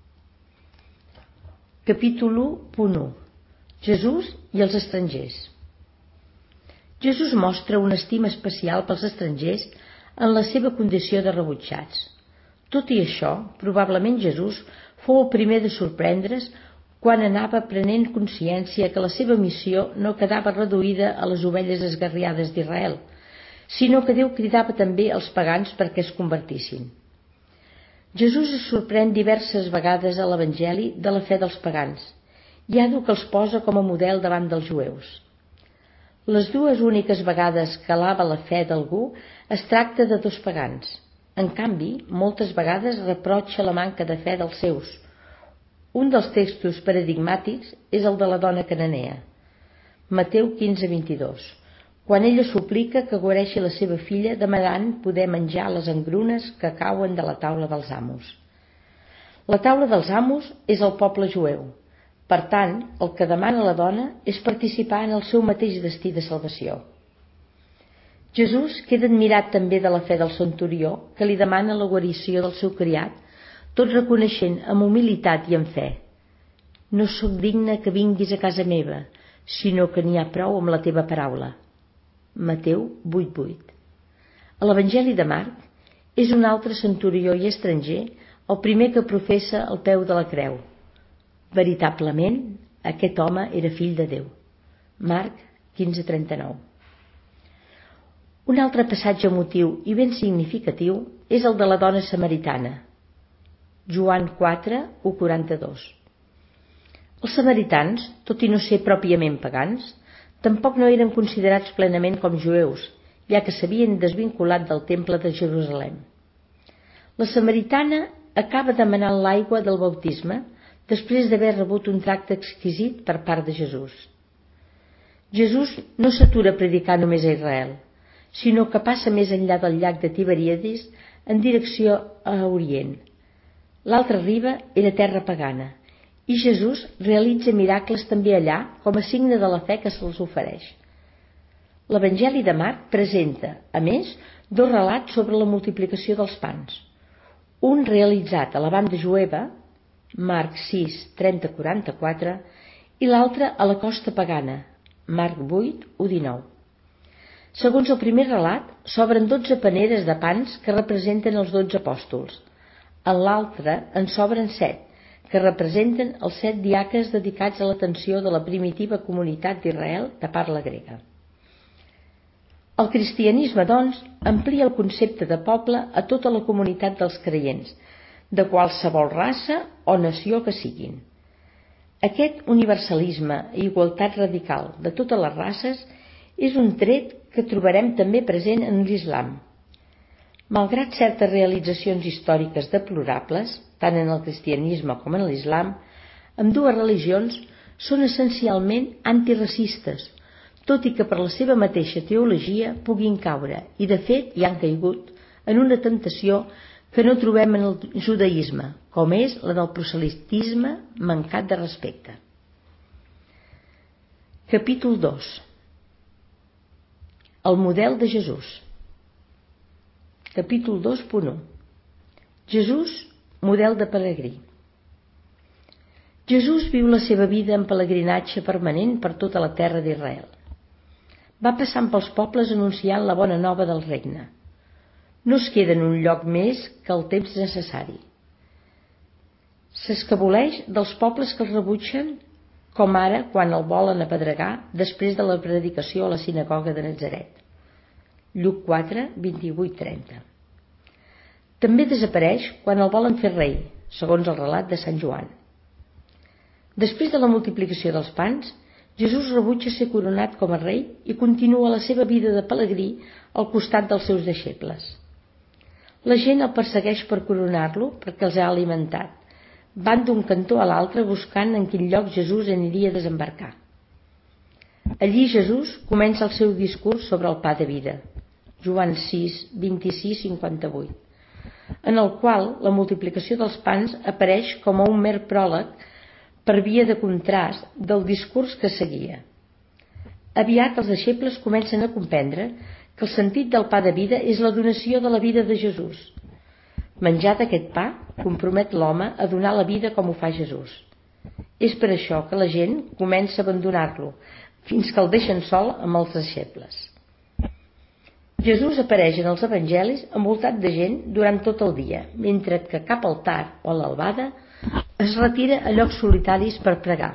Capítol u punt u. Jesús i els estrangers. Jesús mostra una estima especial pels estrangers en la seva condició de rebutjats. Tot i això, probablement Jesús fou el primer de sorprendre's quan anava prenent consciència que la seva missió no quedava reduïda a les ovelles esgarriades d'Israel, sinó que Déu cridava també als pagans perquè es convertissin. Jesús es sorprèn diverses vegades a l'Evangeli de la fe dels pagans, i ha que els posa com a model davant dels jueus. Les dues úniques vegades que alaba la fe d'algú es tracta de dos pagans. En canvi, moltes vegades reprotxa la manca de fe dels seus. Un dels textos paradigmàtics és el de la dona cananea. Mateu quinze vint-i-dos, quan ella suplica que guareixi la seva filla demanant poder menjar les engrunes que cauen de la taula dels amos. La taula dels amos és el poble jueu. Per tant, el que demana la dona és participar en el seu mateix destí de salvació. Jesús queda admirat també de la fe del centurió, que li demana la guarició del seu criat, tot reconeixent amb humilitat i amb fe: no sóc digne que vinguis a casa meva, sinó que n'hi ha prou amb la teva paraula. Mateu vuit vuit. A l'Evangeli de Marc és un altre centurió i estranger el primer que professa el peu de la creu, Veritablement, aquest home era fill de Déu. Marc quinze trenta-nou. Un altre passatge emotiu i ben significatiu és el de la dona samaritana. Joan quatre, u quaranta-dos. Els samaritans, tot i no ser pròpiament pagans, tampoc no eren considerats plenament com jueus, ja que s'havien desvinculat del temple de Jerusalem. La samaritana acaba demanant l'aigua del bautisme després d'haver rebut un tracte exquisit per part de Jesús. Jesús no s'atura a predicar només a Israel, sinó que passa més enllà del llac de Tiberíades en direcció a Orient. L'altra riba era terra pagana, i Jesús realitza miracles també allà com a signe de la fe que se'ls ofereix. L'Evangeli de Marc presenta, a més, dos relats sobre la multiplicació dels pans. Un realitzat a la banda jueva, Marc sis, trenta a quaranta-quatre, i l'altre a la costa pagana, Marc vuit, u a dinou. Segons el primer relat, s'obren dotze paneres de pans que representen els dotze apòstols. En l'altre en s'obren set, que representen els set diaques dedicats a l'atenció de la primitiva comunitat d'Israel de parla grega. El cristianisme, doncs, amplia el concepte de poble a tota la comunitat dels creients, de qualsevol raça o nació que siguin. Aquest universalisme i igualtat radical de totes les races és un tret que trobarem també present en l'islam. Malgrat certes realitzacions històriques deplorables, tant en el cristianisme com en l'islam, ambdues religions són essencialment antiracistes, tot i que per la seva mateixa teologia puguin caure, i de fet hi han caigut, en una tentació que no trobem en el judaïsme, com és la del proselitisme mancat de respecte. Capítol dos. El model de Jesús. Capítol dos punt u. Jesús, model de pelegrí. Jesús viu la seva vida en pelegrinatge permanent per tota la terra d'Israel. Va passant pels pobles anunciant la bona nova del regne. No es queda en un lloc més que el temps necessari. S'escaboleix dels pobles que el rebutgen, com ara quan el volen apedregar després de la predicació a la sinagoga de Natzaret. Lluc quatre, vint-i-vuit a trenta. També desapareix quan el volen fer rei, segons el relat de Sant Joan. Després de la multiplicació dels pans, Jesús rebutja ser coronat com a rei i continua la seva vida de pelegrí al costat dels seus deixebles. La gent el persegueix per coronar-lo perquè els ha alimentat. Van d'un cantó a l'altre buscant en quin lloc Jesús aniria a desembarcar. Allí Jesús comença el seu discurs sobre el pa de vida, Joan sis, vint-i-sis a cinquanta-vuit, en el qual la multiplicació dels pans apareix com a un mer pròleg per via de contrast del discurs que seguia. Aviat els deixebles comencen a comprendre que el sentit del pa de vida és la donació de la vida de Jesús. Menjat aquest pa, compromet l'home a donar la vida com ho fa Jesús. És per això que la gent comença a abandonar-lo, fins que el deixen sol amb els deixebles. Jesús apareix en els evangelis envoltat de gent durant tot el dia, mentre que cap al tard o a l'albada es retira a llocs solitaris per pregar.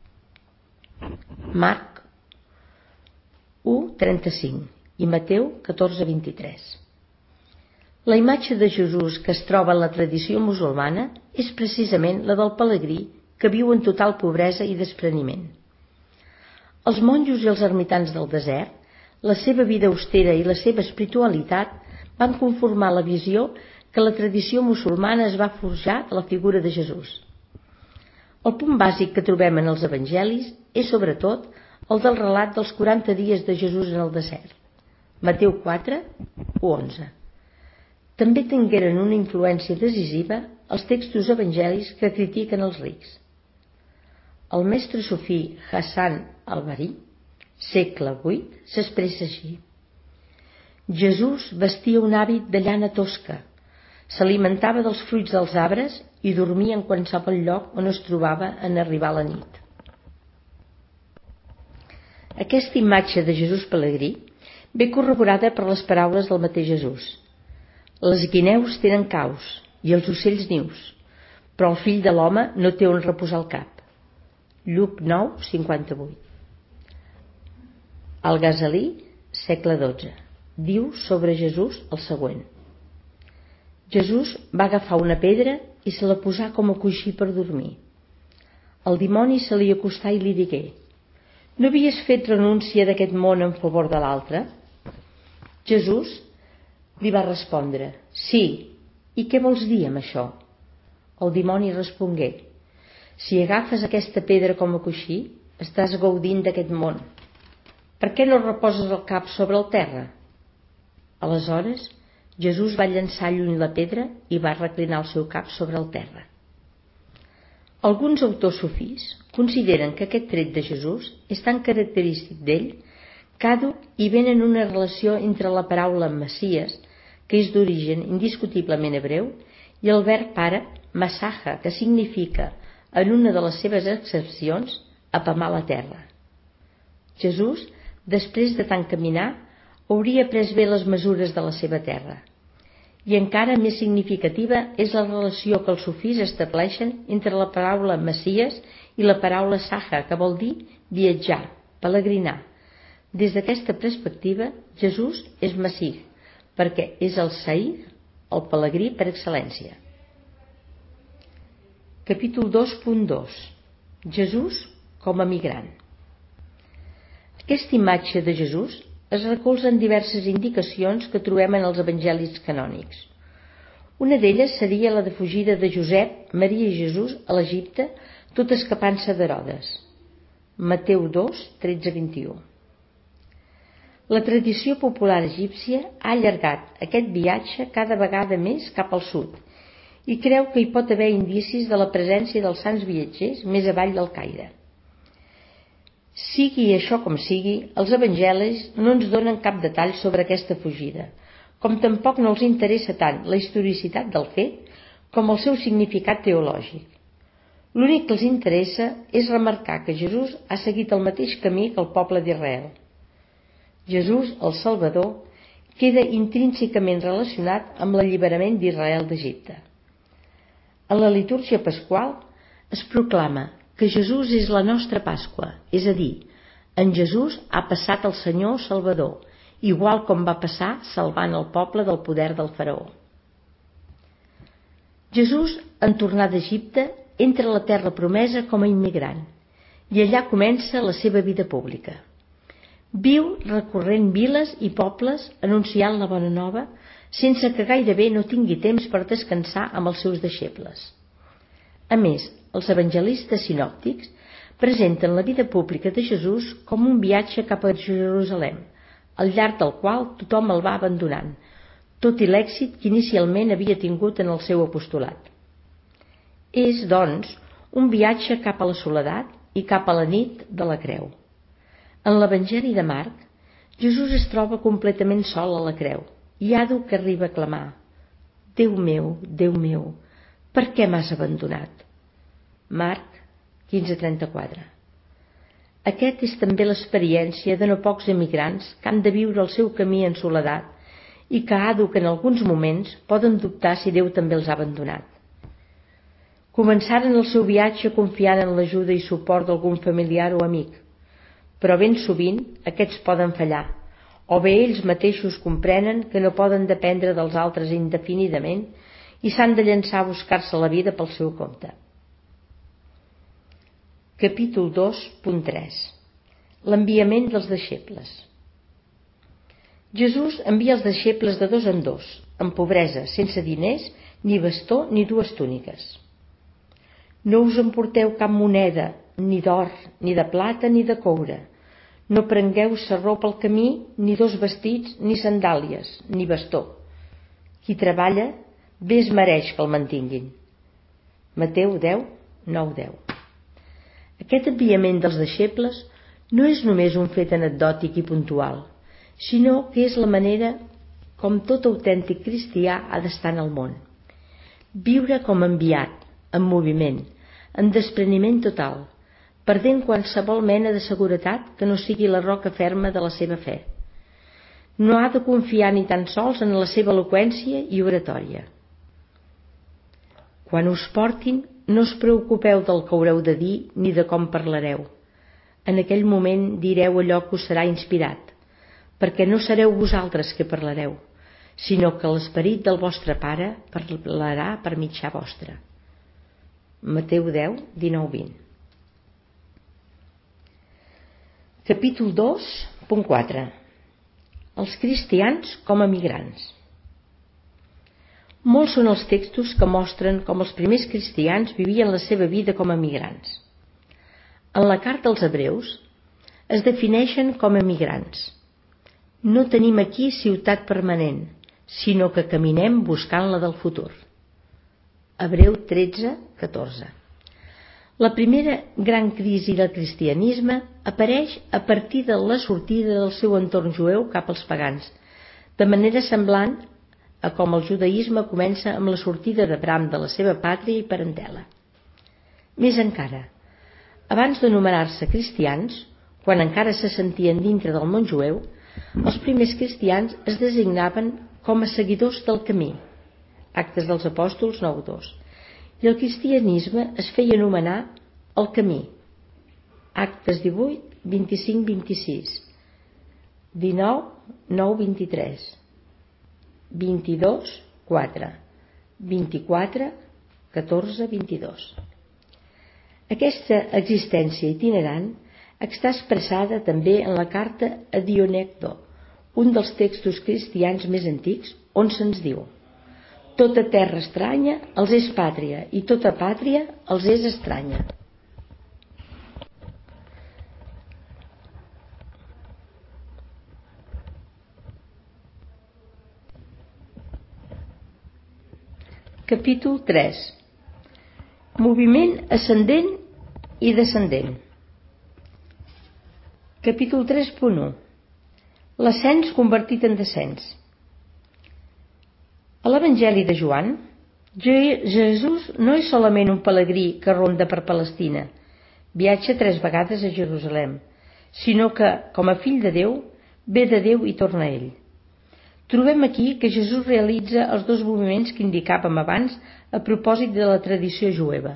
Marc u, trenta-cinc i Mateu catorze, vint-i-tres. La imatge de Jesús que es troba en la tradició musulmana és precisament la del pelegrí que viu en total pobresa i despreniment. Els monjos i els ermitans del desert, la seva vida austera i la seva espiritualitat van conformar la visió que la tradició musulmana es va forjar de la figura de Jesús. El punt bàsic que trobem en els evangelis és sobretot el del relat dels quaranta dies de Jesús en el desert, Mateu quatre, u a onze. També tingueren una influència decisiva els textos evangelis que critiquen els rics. El mestre sufí Hassan al-Bari, segle vuit, s'expressa així. Jesús vestia un hàbit de llana tosca, s'alimentava dels fruits dels arbres i dormia en qualsevol lloc on es trobava en arribar la nit. Aquesta imatge de Jesús pelegrí ve corroborada per les paraules del mateix Jesús. Les guineus tenen caus i els ocells nius, però el fill de l'home no té on reposar el cap. Lluc nou, cinquanta-vuit. El Gazelí, segle dotze, diu sobre Jesús el següent: Jesús va agafar una pedra i se la posà com a coixí per dormir. El dimoni se li acostà i li digué: no havies fet renúncia d'aquest món en favor de l'altre? Jesús li va respondre: sí, i què vols dir amb això? El dimoni respongué: si agafes aquesta pedra com a coixí, estàs gaudint d'aquest món. Per què no reposes el cap sobre el terra? Aleshores, Jesús va llançar lluny la pedra i va reclinar el seu cap sobre el terra. Alguns autors sufís consideren que aquest tret de Jesús és tan característic d'ell que hi venen una relació entre la paraula Messies, que és d'origen indiscutiblement hebreu, i el verb àrab masaha, que significa, en una de les seves accepcions, apamar la terra. Jesús, després de tant caminar, hauria pres bé les mesures de la seva terra. I encara més significativa és la relació que els sufís estableixen entre la paraula Messies i la paraula Saha, que vol dir viatjar, pelegrinar. Des d'aquesta perspectiva, Jesús és Messih, perquè és el Saïr, el pelegrí per excel·lència. Capítol dos punt dos. Jesús com a migrant. Aquesta imatge de Jesús es recolza en diverses indicacions que trobem en els evangelis canònics. Una d'elles seria la de fugida de Josep, Maria i Jesús a l'Egipte, tot escapant-se d'Herodes. Mateu dos, tretze a vint-i-u. La tradició popular egípcia ha allargat aquest viatge cada vegada més cap al sud i creu que hi pot haver indicis de la presència dels sants viatgers més avall del Caire. Sigui això com sigui, els evangelis no ens donen cap detall sobre aquesta fugida, com tampoc no els interessa tant la historicitat del fet com el seu significat teològic. L'únic que els interessa és remarcar que Jesús ha seguit el mateix camí que el poble d'Israel. Jesús, el Salvador, queda intrínsecament relacionat amb l'alliberament d'Israel d'Egipte. En la litúrgia pasqual es proclama que Jesús és la nostra Pasqua, és a dir, en Jesús ha passat el Senyor Salvador, igual com va passar salvant el poble del poder del faraó. Jesús, en tornar d'Egipte, entra a la terra promesa com a immigrant, i allà comença la seva vida pública. Viu recorrent viles i pobles anunciant la bona nova, sense que gairebé no tingui temps per descansar amb els seus deixebles. A més, els evangelistes sinòptics presenten la vida pública de Jesús com un viatge cap a Jerusalem, al llarg del qual tothom el va abandonant, tot i l'èxit que inicialment havia tingut en el seu apostolat. És, doncs, un viatge cap a la soledat i cap a la nit de la creu. En l'Evangeli de Marc, Jesús es troba completament sol a la creu i Ado que arriba a clamar: Déu meu, Déu meu, per què m'has abandonat? Marc quinze trenta-quatre. Aquest és també l'experiència de no pocs emigrants que han de viure el seu camí en soledat i que Ado que en alguns moments poden dubtar si Déu també els ha abandonat. Començaren el seu viatge confiant en l'ajuda i suport d'algun familiar o amic, però ben sovint aquests poden fallar, o bé ells mateixos comprenen que no poden dependre dels altres indefinidament i s'han de llançar a buscar-se la vida pel seu compte. Capítol dos punt tres. L'enviament dels deixebles. Jesús envia els deixebles de dos en dos, en pobresa, sense diners, ni bastó ni dues túniques. No us emporteu cap moneda, ni d'or, ni de plata, ni de coure. No prengueu sarró pel camí, ni dos vestits, ni sandàlies, ni bastó. Qui treballa, bé es mereix que el mantinguin. Mateu deu, nou deu. Aquest enviament dels deixebles no és només un fet anecdòtic i puntual, sinó que és la manera com tot autèntic cristià ha d'estar en el món. Viure com enviat, en moviment, en despreniment total, perdent qualsevol mena de seguretat que no sigui la roca ferma de la seva fe. No ha de confiar ni tan sols en la seva eloqüència i oratòria. Quan us portin, no us preocupeu del que haureu de dir ni de com parlareu. En aquell moment direu allò que us serà inspirat, perquè no sereu vosaltres que parlareu, sinó que l'esperit del vostre Pare parlarà per mitjà vostre. Mateu deu, dinou vint. Capítol dos, punt quatre. Els cristians com a migrants. Molts són els textos que mostren com els primers cristians vivien la seva vida com a migrants. En la carta als Hebreus es defineixen com a migrants. No tenim aquí ciutat permanent, sinó que caminem buscant la del futur. Hebreu tretze, catorze. La primera gran crisi del cristianisme apareix a partir de la sortida del seu entorn jueu cap als pagans, de manera semblant a com el judaïsme comença amb la sortida d'Abraham de la seva pàtria i parentela. Més encara, abans d'anomenar-se cristians, quan encara se sentien dintre del món jueu, els primers cristians es designaven com a seguidors del camí, Actes dels Apòstols nou, dos, i el cristianisme es feia anomenar el camí, Actes divuit, vint-i-cinc, vint-i-sis, dinou, nou, vint-i-tres, vint-i-dos, quatre, vint-i-quatre, catorze, vint-i-dos. Aquesta existència itinerant està expressada també en la carta a Dionecdo, un dels textos cristians més antics, on se'ns diu: tota terra estranya els és pàtria i tota pàtria els és estranya. Capítol tres. Moviment ascendent i descendent. Capítol tres punt u. L'ascens convertit en descens. A l'Evangeli de Joan, Jesús no és solament un pelegrí que ronda per Palestina, viatja tres vegades a Jerusalem, sinó que, com a fill de Déu, ve de Déu i torna a ell. Trobem aquí que Jesús realitza els dos moviments que indicàvem abans a propòsit de la tradició jueva.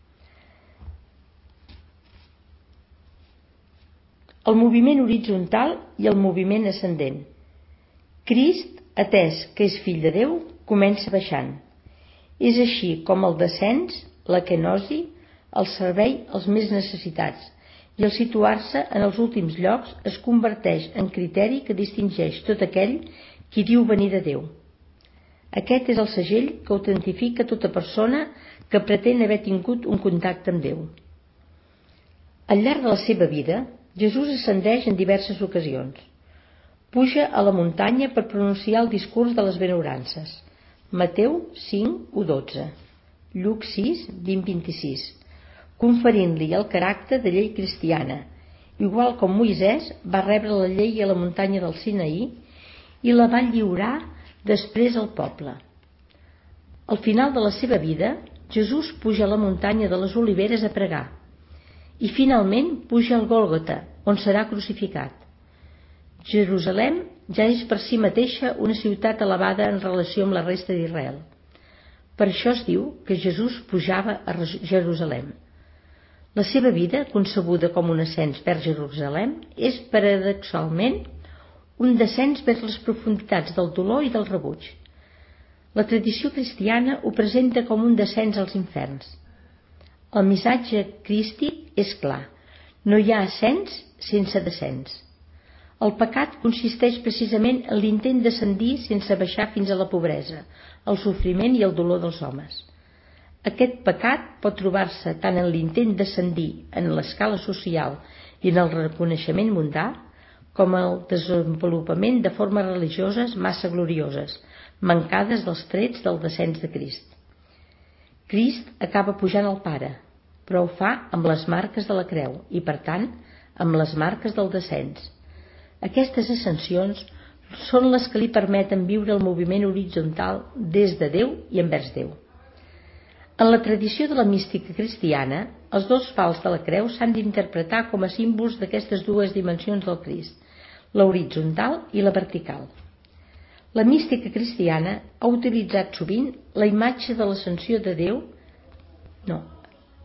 El moviment horitzontal i el moviment ascendent. Crist, atès que és fill de Déu, comença baixant. És així com el descens, la kenosi, el servei als més necessitats, i el situar-se en els últims llocs es converteix en criteri que distingeix tot aquell qui diu venir de Déu. Aquest és el segell que autentifica tota persona que pretén haver tingut un contacte amb Déu. Al llarg de la seva vida, Jesús ascendeix en diverses ocasions. Puja a la muntanya per pronunciar el discurs de les benaurances. Mateu cinc, u, dotze, Lluc sis, vint, vint-i-sis, conferint-li el caràcter de llei cristiana, igual com Moisès va rebre la llei a la muntanya del Sinaí i la va lliurar després al poble. Al final de la seva vida, Jesús puja a la muntanya de les Oliveres a pregar i finalment puja al Gòlgota, on serà crucificat. Jerusalem ja és per si mateixa una ciutat elevada en relació amb la resta d'Israel. Per això es diu que Jesús pujava a Jerusalem. La seva vida, concebuda com un ascens vers Jerusalem, és paradoxalment un descens vers les profunditats del dolor i del rebuig. La tradició cristiana ho presenta com un descens als inferns. El missatge crístic és clar: no hi ha ascens sense descens. El pecat consisteix precisament en l'intent d'ascendir sense baixar fins a la pobresa, el sofriment i el dolor dels homes. Aquest pecat pot trobar-se tant en l'intent d'ascendir en l'escala social i en el reconeixement mundà, com el desenvolupament de formes religioses massa glorioses, mancades dels trets del descens de Crist. Crist acaba pujant al Pare, però ho fa amb les marques de la creu i, per tant, amb les marques del descens. Aquestes ascensions són les que li permeten viure el moviment horitzontal des de Déu i envers Déu. En la tradició de la mística cristiana, els dos pals de la creu s'han d'interpretar com a símbols d'aquestes dues dimensions del Crist, la horitzontal i la vertical. La mística cristiana ha utilitzat sovint la imatge de l'ascensió de Déu, no,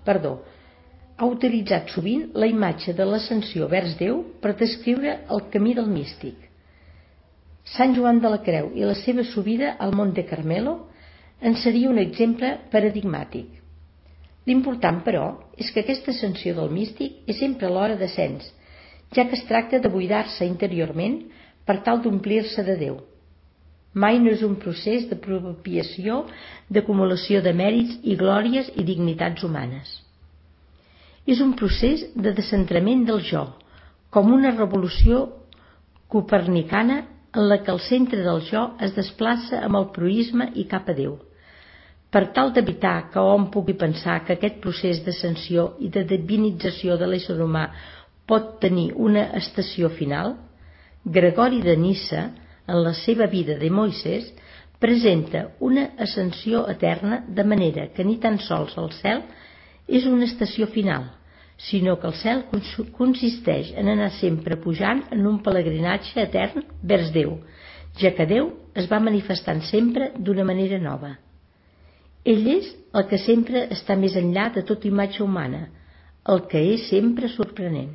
perdó, ha utilitzat sovint la imatge de l'ascensió vers Déu per descriure el camí del místic. Sant Joan de la Creu i la seva subida al Monte Carmelo en seria un exemple paradigmàtic. L'important, però, és que aquesta ascensió del místic és sempre alhora d'ascens, ja que es tracta de buidar-se interiorment per tal d'omplir-se de Déu. Mai no és un procés d'apropiació, d'acumulació de mèrits i glòries i dignitats humanes. És un procés de descentrament del jo, com una revolució copernicana en la que el centre del jo es desplaça amb el proïsme i cap a Déu. Per tal d'evitar que hom pugui pensar que aquest procés d'ascensió i de divinització de l'ésser humà pot tenir una estació final, Gregori de Nyssa, en la seva vida de Moisès, presenta una ascensió eterna, de manera que ni tan sols el cel és una estació final, sinó que el cel consisteix en anar sempre pujant en un pelegrinatge etern vers Déu, ja que Déu es va manifestant sempre d'una manera nova. Ell és el que sempre està més enllà de tota imatge humana, el que és sempre sorprenent.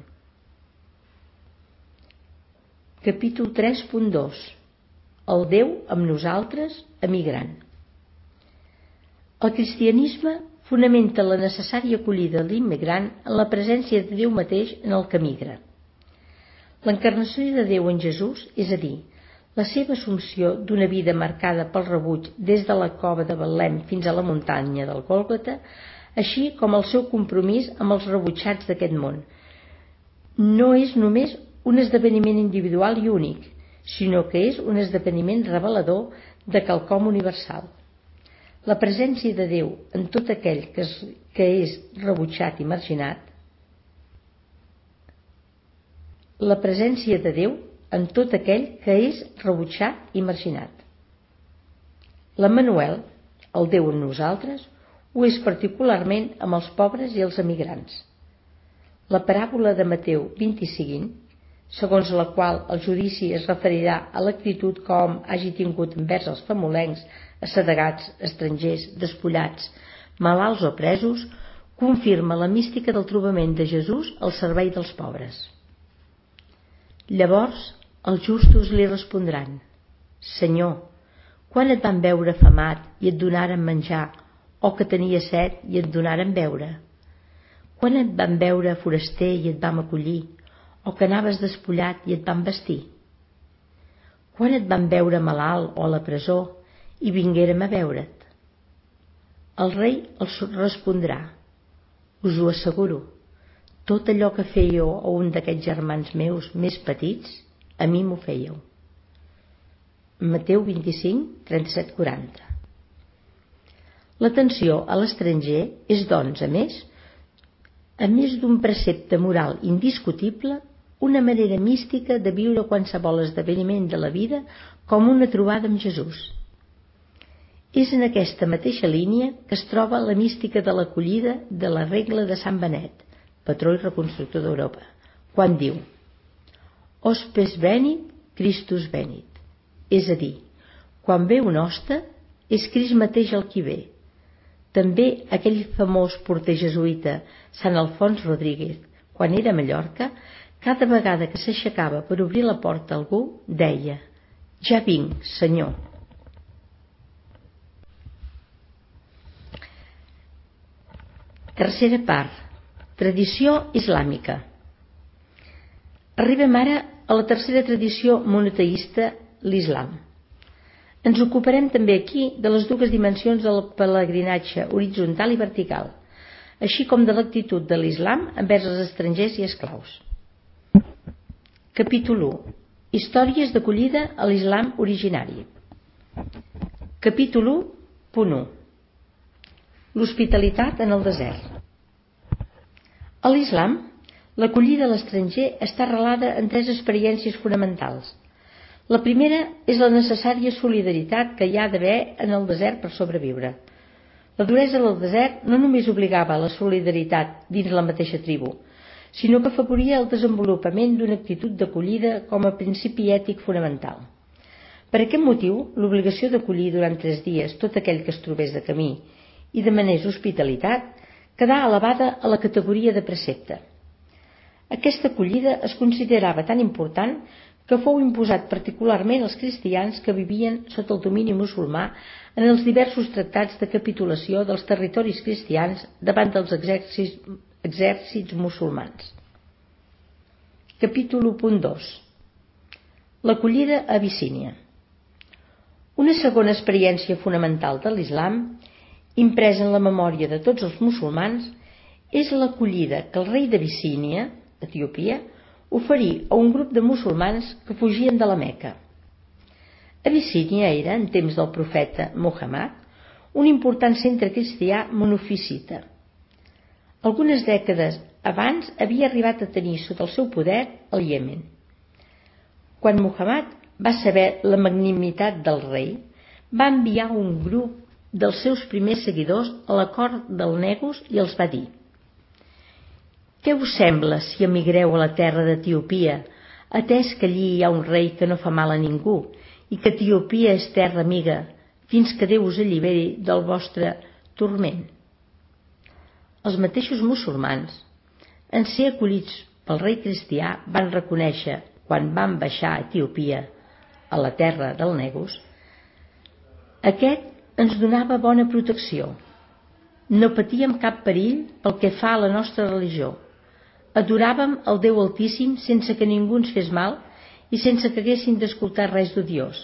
Capítol tres punt dos. El Déu amb nosaltres, emigrant. El cristianisme fonamenta la necessària acollida de l'immigrant en la presència de Déu mateix en el que migra. L'encarnació de Déu en Jesús, és a dir, la seva assumpció d'una vida marcada pel rebuig des de la cova de Betlem fins a la muntanya del Gòlgota, així com el seu compromís amb els rebutjats d'aquest món, no és només un esdeveniment individual i únic, sinó que és un esdeveniment revelador de quelcom universal. La presència de Déu en tot aquell que és, que és rebutjat i marginat, la presència de Déu en tot aquell que és rebutjat i marginat. L'Emmanuel, el Déu en nosaltres, ho és particularment amb els pobres i els emigrants. La paràbola de Mateu vint-i-cinc, segons la qual el judici es referirà a l'actitud que hom hagi tingut envers els famolencs, assedegats, estrangers, despullats, malalts o presos, confirma la mística del trobament de Jesús al servei dels pobres. Llavors els justos li respondran: Senyor, quan et van veure afamat i et donaren menjar, o que tenia set i et donaren beure? Quan et van veure foraster i et vam acollir, o que anaves despullat i et van vestir? Quan et van veure malalt o a la presó i vinguérem a veure't? El rei els respondrà: Us ho asseguro, tot allò que fèieu a un d'aquests germans meus més petits, a mi m'ho fèieu. Mateu vint-i-cinc, trenta-set quaranta. L'atenció a l'estranger és, doncs, a més, a més d'un precepte moral indiscutible, una manera mística de viure qualsevol esdeveniment de la vida com una trobada amb Jesús. És en aquesta mateixa línia que es troba la mística de l'acollida de la regla de Sant Benet, patró i reconstructor d'Europa, quan diu: Hospes venit, Christus venit. És a dir, quan ve un hoste, és Crist mateix el qui ve. També aquell famós porter jesuïta, Sant Alfons Rodríguez, quan era a Mallorca, cada vegada que s'aixecava per obrir la porta a algú, deia: Ja vinc, senyor. Tercera part. Tradició islàmica. Arribem ara a la tercera tradició monoteista, l'islam. Ens ocuparem també aquí de les dues dimensions del pelegrinatge horitzontal i vertical, així com de l'actitud de l'islam envers els estrangers i esclaus. Capítol u. Històries d'acollida a l'islam originari. Capítol u punt u. L'hospitalitat en el desert. A l'islam, l'acollida a l'estranger està arrelada en tres experiències fonamentals. La primera és la necessària solidaritat que hi ha d'haver en el desert per sobreviure. La duresa del desert no només obligava a la solidaritat dins la mateixa tribu, sinó que afavoria el desenvolupament d'una actitud d'acollida com a principi ètic fonamental. Per aquest motiu, l'obligació d'acollir durant tres dies tot aquell que es trobés de camí i demanés hospitalitat quedà elevada a la categoria de precepte. Aquesta acollida es considerava tan important que fou imposat particularment als cristians que vivien sota el domini musulmà en els diversos tractats de capitulació dels territoris cristians davant dels exèrcits, exèrcits musulmans. Capítol u punt dos. L'acollida a Abissínia. Una segona experiència fonamental de l'islam, impresa en la memòria de tots els musulmans, és l'acollida que el rei d'Abissínia, Etiòpia, oferí a un grup de musulmans que fugien de la Meca. Abissínia era, en temps del profeta Muhammad, un important centre cristià monofisita. Algunes dècades abans havia arribat a tenir sota el seu poder el Iemen. Quan Muhammad va saber la magnanimitat del rei, va enviar un grup dels seus primers seguidors a la cort del Negus i els va dir: «Què us sembla si emigreu a la terra d'Etiòpia, atès que allí hi ha un rei que no fa mal a ningú i que Etiòpia és terra amiga, fins que Déu us alliberi del vostre turment?» Els mateixos musulmans, en ser acollits pel rei cristià, van reconèixer, quan van baixar a Etiòpia, a la terra del Negus, aquest ens donava bona protecció. No patíem cap perill pel que fa a la nostra religió. Adoràvem el Déu Altíssim sense que ningú ens fes mal i sense que haguéssim d'escoltar res d'odiós.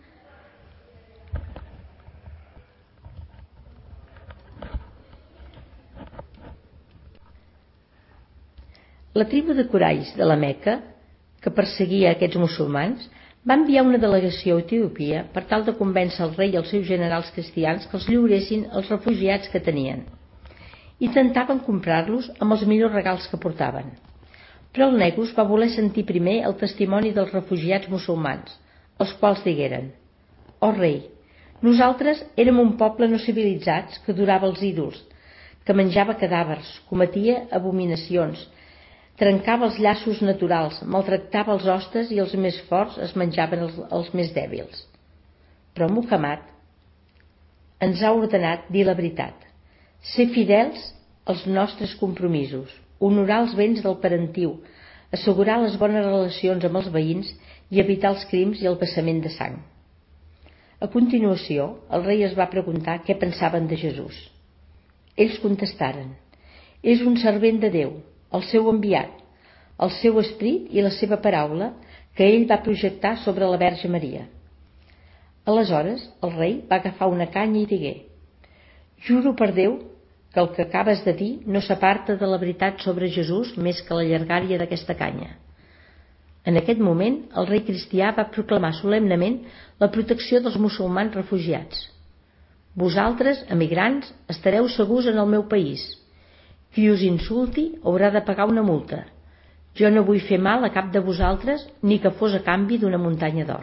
La tribu de Quraish de la Meca, que perseguia aquests musulmans, va enviar una delegació a Etiòpia per tal de convèncer el rei i els seus generals cristians que els lliuressin els refugiats que tenien. Intentaven comprar-los amb els millors regals que portaven. Però el Negus va voler sentir primer el testimoni dels refugiats musulmans, els quals digueren: «Oh rei, nosaltres érem un poble no civilitzats que adorava els ídols, que menjava cadàvers, cometia abominacions, trencava els llaços naturals, maltractava els hostes i els més forts es menjaven els, els més dèbils. Però Muhammad ens ha ordenat dir la veritat, ser fidels als nostres compromisos, honorar els béns del parentiu, assegurar les bones relacions amb els veïns i evitar els crims i el vessament de sang». A continuació, el rei es va preguntar què pensaven de Jesús. Ells contestaren: «És un servent de Déu, el seu enviat, el seu esperit i la seva paraula que ell va projectar sobre la Verge Maria». Aleshores el rei va agafar una canya i digué: «Juro per Déu que el que acabes de dir no s'aparta de la veritat sobre Jesús més que la llargària d'aquesta canya». En aquest moment el rei cristià va proclamar solemnement la protecció dels musulmans refugiats. «Vosaltres, emigrants, estareu segurs en el meu país. Qui us insulti haurà de pagar una multa. Jo no vull fer mal a cap de vosaltres, ni que fos a canvi d'una muntanya d'or».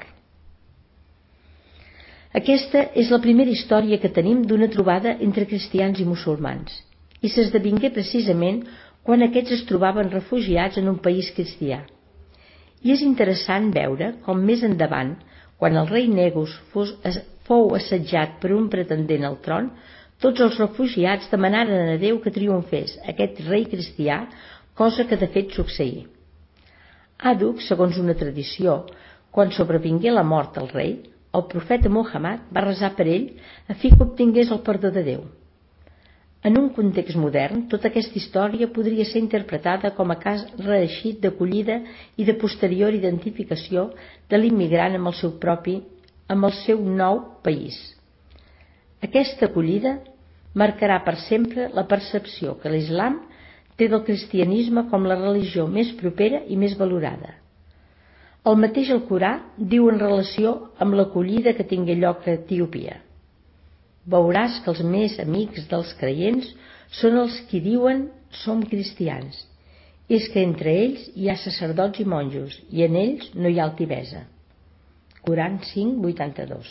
Aquesta és la primera història que tenim d'una trobada entre cristians i musulmans, i s'esdevingué precisament quan aquests es trobaven refugiats en un país cristià. I és interessant veure com més endavant, quan el rei Negus fos, fou assetjat per un pretendent al tron, tots els refugiats demanaren a Déu que triomfés aquest rei cristià, cosa que de fet succeí. Àdhuc, segons una tradició, quan sobrevingué la mort del rei, el profeta Muhammad va resar per ell a fi que obtingués el perdó de Déu. En un context modern, tota aquesta història podria ser interpretada com a cas reeixit d'acollida i de posterior identificació de l'immigrant amb el seu propi, amb el seu nou país. Aquesta acollida marcarà per sempre la percepció que l'islam té del cristianisme com la religió més propera i més valorada. El mateix Alcorà diu en relació amb l'acollida que tingué lloc a Etiòpia: «Veuràs que els més amics dels creients són els qui diuen som cristians. És que entre ells hi ha sacerdots i monjos, i en ells no hi ha altivesa». Coran cinc, vuitanta-dos.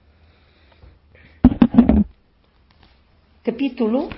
Capítol u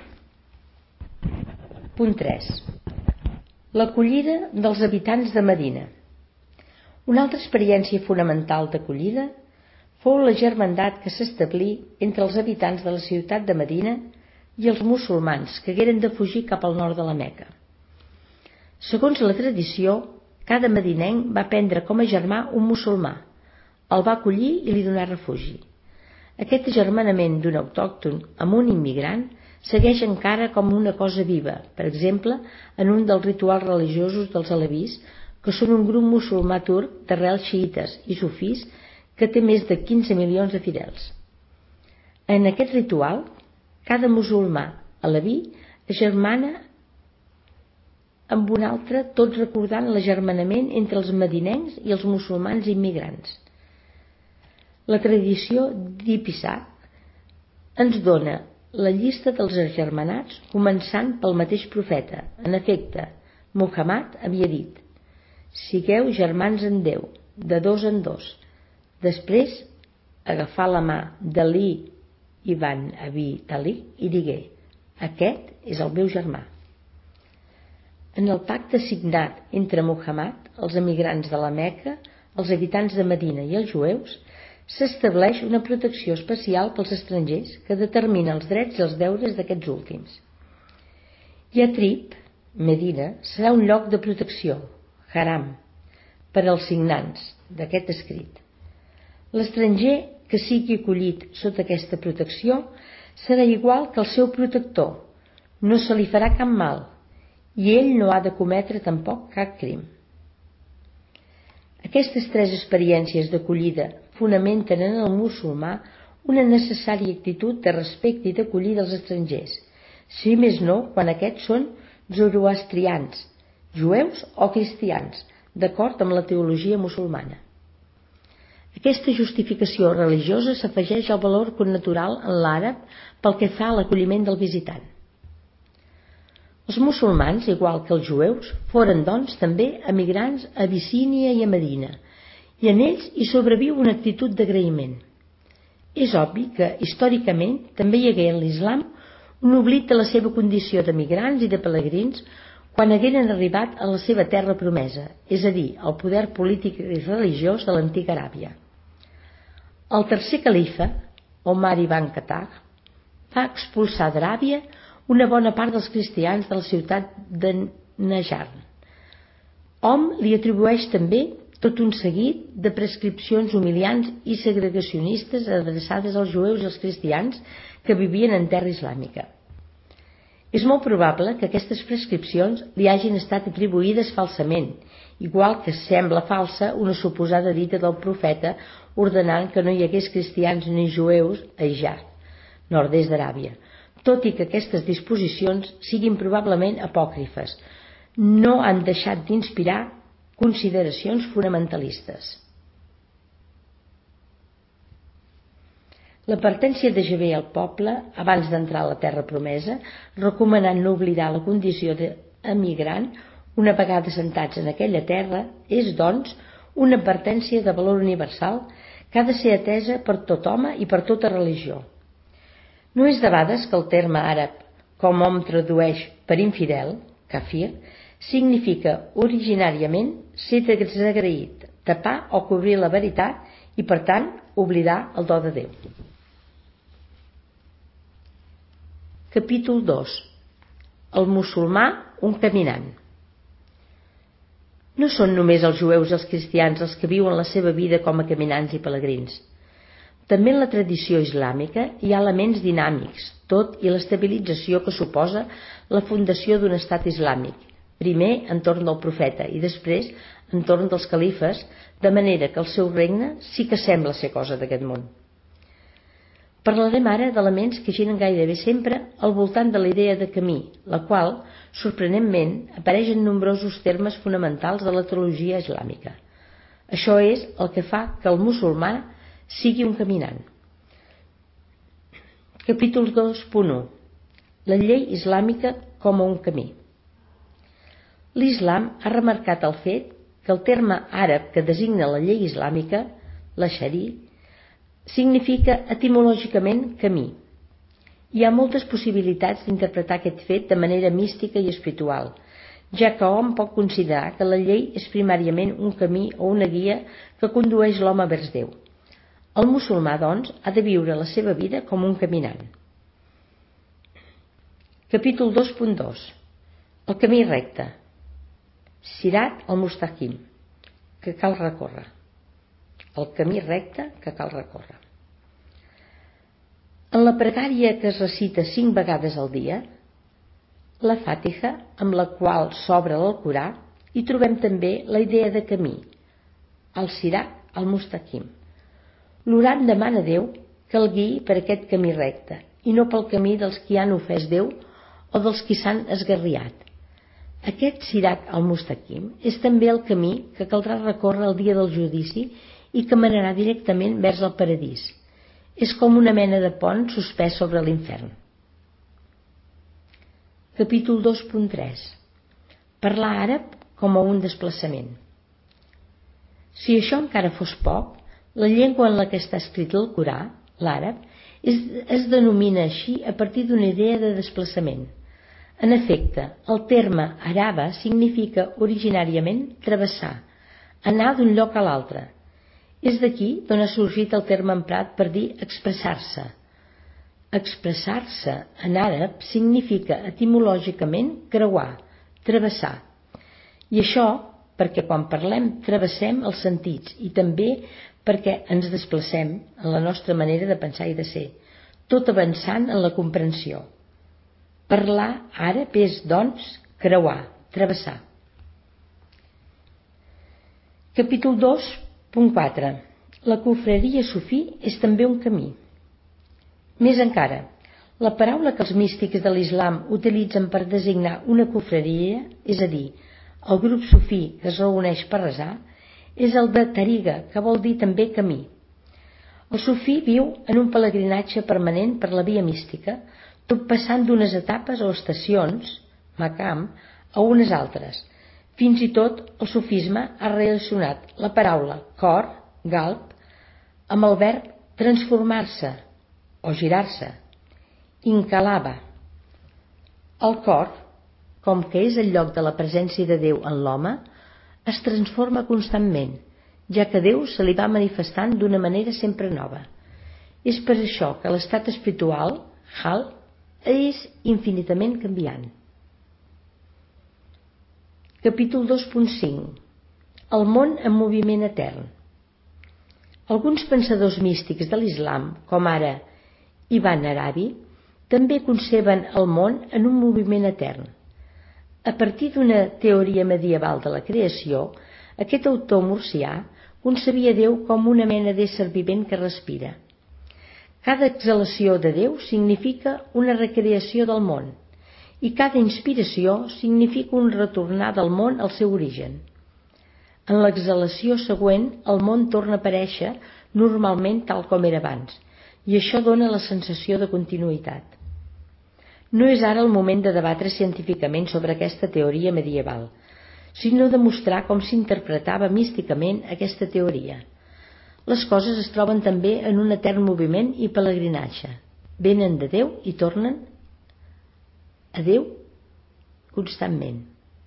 punt tres. L'acollida dels habitants de Medina. Una altra experiència fonamental d'acollida fou la germandat que s'establí entre els habitants de la ciutat de Medina i els musulmans, que hagueren de fugir cap al nord de la Meca. Segons la tradició, cada madinenc va prendre com a germà un musulmà, el va acollir i li donà refugi. Aquest agermanament d'un autòcton amb un immigrant segueix encara com una cosa viva, per exemple, en un dels rituals religiosos dels alevís, que són un grup musulmà turc d'arrels xiïtes i sufís que té més de quinze milions de fidels. En aquest ritual, cada musulmà aleví agermana amb un altre, tot recordant l'agermanament entre els madinencs i els musulmans immigrants. La tradició d'Ipizak ens dona la llista dels agermanats començant pel mateix profeta. En efecte, Muhammad havia dit: sigueu germans en Déu, de dos en dos. Després agafà la mà d'Ali ibn Abi Talib i digué: aquest és el meu germà. En el pacte signat entre Muhammad, els emigrants de la Meca, els habitants de Medina i els jueus, s'estableix una protecció especial pels estrangers que determina els drets i els deures d'aquests últims. Yatrib, Medina, serà un lloc de protecció, haram, per als signants d'aquest escrit. L'estranger que sigui acollit sota aquesta protecció serà igual que el seu protector, no se li farà cap mal, i ell no ha de cometre tampoc cap crim. Aquestes tres experiències d'acollida fonamenten en el musulmà una necessària actitud de respecte i d'acollida als estrangers, si més no quan aquests són zoroastrians, jueus o cristians, d'acord amb la teologia musulmana. Aquesta justificació religiosa s'afegeix al valor connatural en l'àrab pel que fa a l'acolliment del visitant. Els musulmans, igual que els jueus, foren doncs també emigrants a Abissínia i a Medina, i en ells hi sobreviu una actitud d'agraïment. És obvi que, històricament, també hi hagué en l'islam un oblit de la seva condició d'emigrants i de pelegrins quan hagueren arribat a la seva terra promesa, és a dir, al poder polític i religiós de l'antiga Aràbia. El tercer califa, Omar ibn Khattab, va expulsar d'Aràbia una bona part dels cristians de la ciutat de Najarn. Hom li atribueix també tot un seguit de prescripcions humiliants i segregacionistes adreçades als jueus i als cristians que vivien en terra islàmica. És molt probable que aquestes prescripcions li hagin estat atribuïdes falsament, igual que sembla falsa una suposada dita del profeta ordenant que no hi hagués cristians ni jueus a Hijar, nord-est d'Aràbia, tot i que aquestes disposicions siguin probablement apòcrifes, no han deixat d'inspirar consideracions fonamentalistes. L'advertència de Jahvé al poble abans d'entrar a la terra promesa, recomanant no oblidar la condició d'emigrant una vegada assentats en aquella terra, és, doncs, una advertència de valor universal que ha de ser atesa per tot home i per tota religió. No és debades que el terme àrab, com hom tradueix per infidel, kafir, significa originàriament ser desagraït, tapar o cobrir la veritat i, per tant, oblidar el do de Déu. Capítol dos. El musulmà, un caminant. No són només els jueus i els cristians els que viuen la seva vida com a caminants i pelegrins. També en la tradició islàmica hi ha elements dinàmics, tot i l'estabilització que suposa la fundació d'un estat islàmic, primer entorn del profeta i després entorn dels califes, de manera que el seu regne sí que sembla ser cosa d'aquest món. Parlarem ara d'elements que giren gairebé sempre al voltant de la idea de camí, la qual, sorprenentment, apareix en nombrosos termes fonamentals de la teologia islàmica. Això és el que fa que el musulmà sigui un caminant. Capítol dos punt u. La llei islàmica com a un camí. L'islam ha remarcat el fet que el terme àrab que designa la llei islàmica, la xarí, significa etimològicament camí. Hi ha moltes possibilitats d'interpretar aquest fet de manera mística i espiritual, ja que hom pot considerar que la llei és primàriament un camí o una guia que condueix l'home vers Déu. El musulmà, doncs, ha de viure la seva vida com un caminant. Capítol dos punt dos. El camí recte. Sirat al-Mustaqim, que cal recórrer. El camí recte que cal recórrer. En la pregària que es recita cinc vegades al dia, la Fàtiha, amb la qual s'obre l'Alcorà, hi trobem també la idea de camí, el Sirat al-Mustaqim. L'Oran demana a Déu que el guiï per aquest camí recte i no pel camí dels qui han ofès Déu o dels qui s'han esgarriat. Aquest Sirat al-Mustaqim és també el camí que caldrà recórrer el dia del judici i que manarà directament vers el paradís. És com una mena de pont suspès sobre l'infern. Capítol dos punt tres. Parlar àrab com a un desplaçament. Si això encara fos poc, la llengua en la que està escrit l'Alcorà, l'àrab, es, es denomina així a partir d'una idea de desplaçament. En efecte, el terme araba significa originàriament travessar, anar d'un lloc a l'altre. És d'aquí d'on ha sorgit el terme emprat per dir expressar-se. Expressar-se en àrab significa etimològicament creuar, travessar. I això perquè quan parlem travessem els sentits i també perquè ens desplacem en la nostra manera de pensar i de ser, tot avançant en la comprensió. Parlar àrab és, doncs, creuar, travessar. Capítol dos punt quatre. La confraria sufí és també un camí. Més encara, la paraula que els místics de l'Islam utilitzen per designar una confraria, és a dir, el grup sufí que es reuneix per resar, és el de tariga, que vol dir també camí. El sufí viu en un pelegrinatge permanent per la via mística, tot passant d'unes etapes o estacions, maqam, a unes altres. Fins i tot el sufisme ha relacionat la paraula cor, galb, amb el verb transformar-se o girar-se, incalaba. El cor, com que és el lloc de la presència de Déu en l'home, es transforma constantment, ja que Déu se li va manifestant d'una manera sempre nova. És per això que l'estat espiritual, hal, és infinitament canviant. Capítol dos punt cinc. El món en moviment etern. Alguns pensadors místics de l'Islam, com ara Ibn Arabi, també conceben el món en un moviment etern. A partir d'una teoria medieval de la creació, aquest autor murcià concebia Déu com una mena d'ésser vivent que respira. Cada exhalació de Déu significa una recreació del món i cada inspiració significa un retornar del món al seu origen. En l'exhalació següent, el món torna a aparèixer normalment tal com era abans, i això dona la sensació de continuïtat. No és ara el moment de debatre científicament sobre aquesta teoria medieval, sinó de mostrar com s'interpretava místicament aquesta teoria. Les coses es troben també en un etern moviment i pelegrinatge. Venen de Déu i tornen a Déu constantment.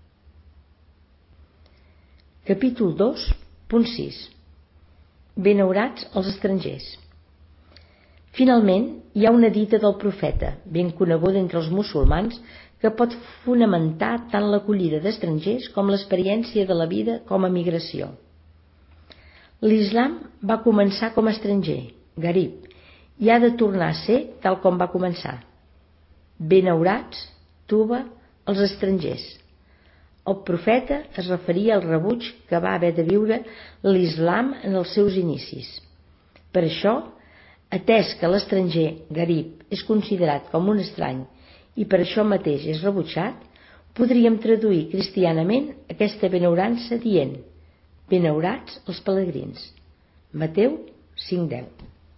Capítol dos punt sis. Benaurats els estrangers. Finalment, hi ha una dita del profeta, ben coneguda entre els musulmans, que pot fonamentar tant l'acollida d'estrangers com l'experiència de la vida com a migració. L'Islam va començar com a estranger, garib, i ha de tornar a ser tal com va començar. Benaurats, tuba, els estrangers. El profeta es referia al rebuig que va haver de viure l'Islam en els seus inicis. Per això, atès que l'estranger, garib, és considerat com un estrany i per això mateix és rebutjat, podríem traduir cristianament aquesta benaurança dient: benaurats els pelegrins. Mateu cinc deu.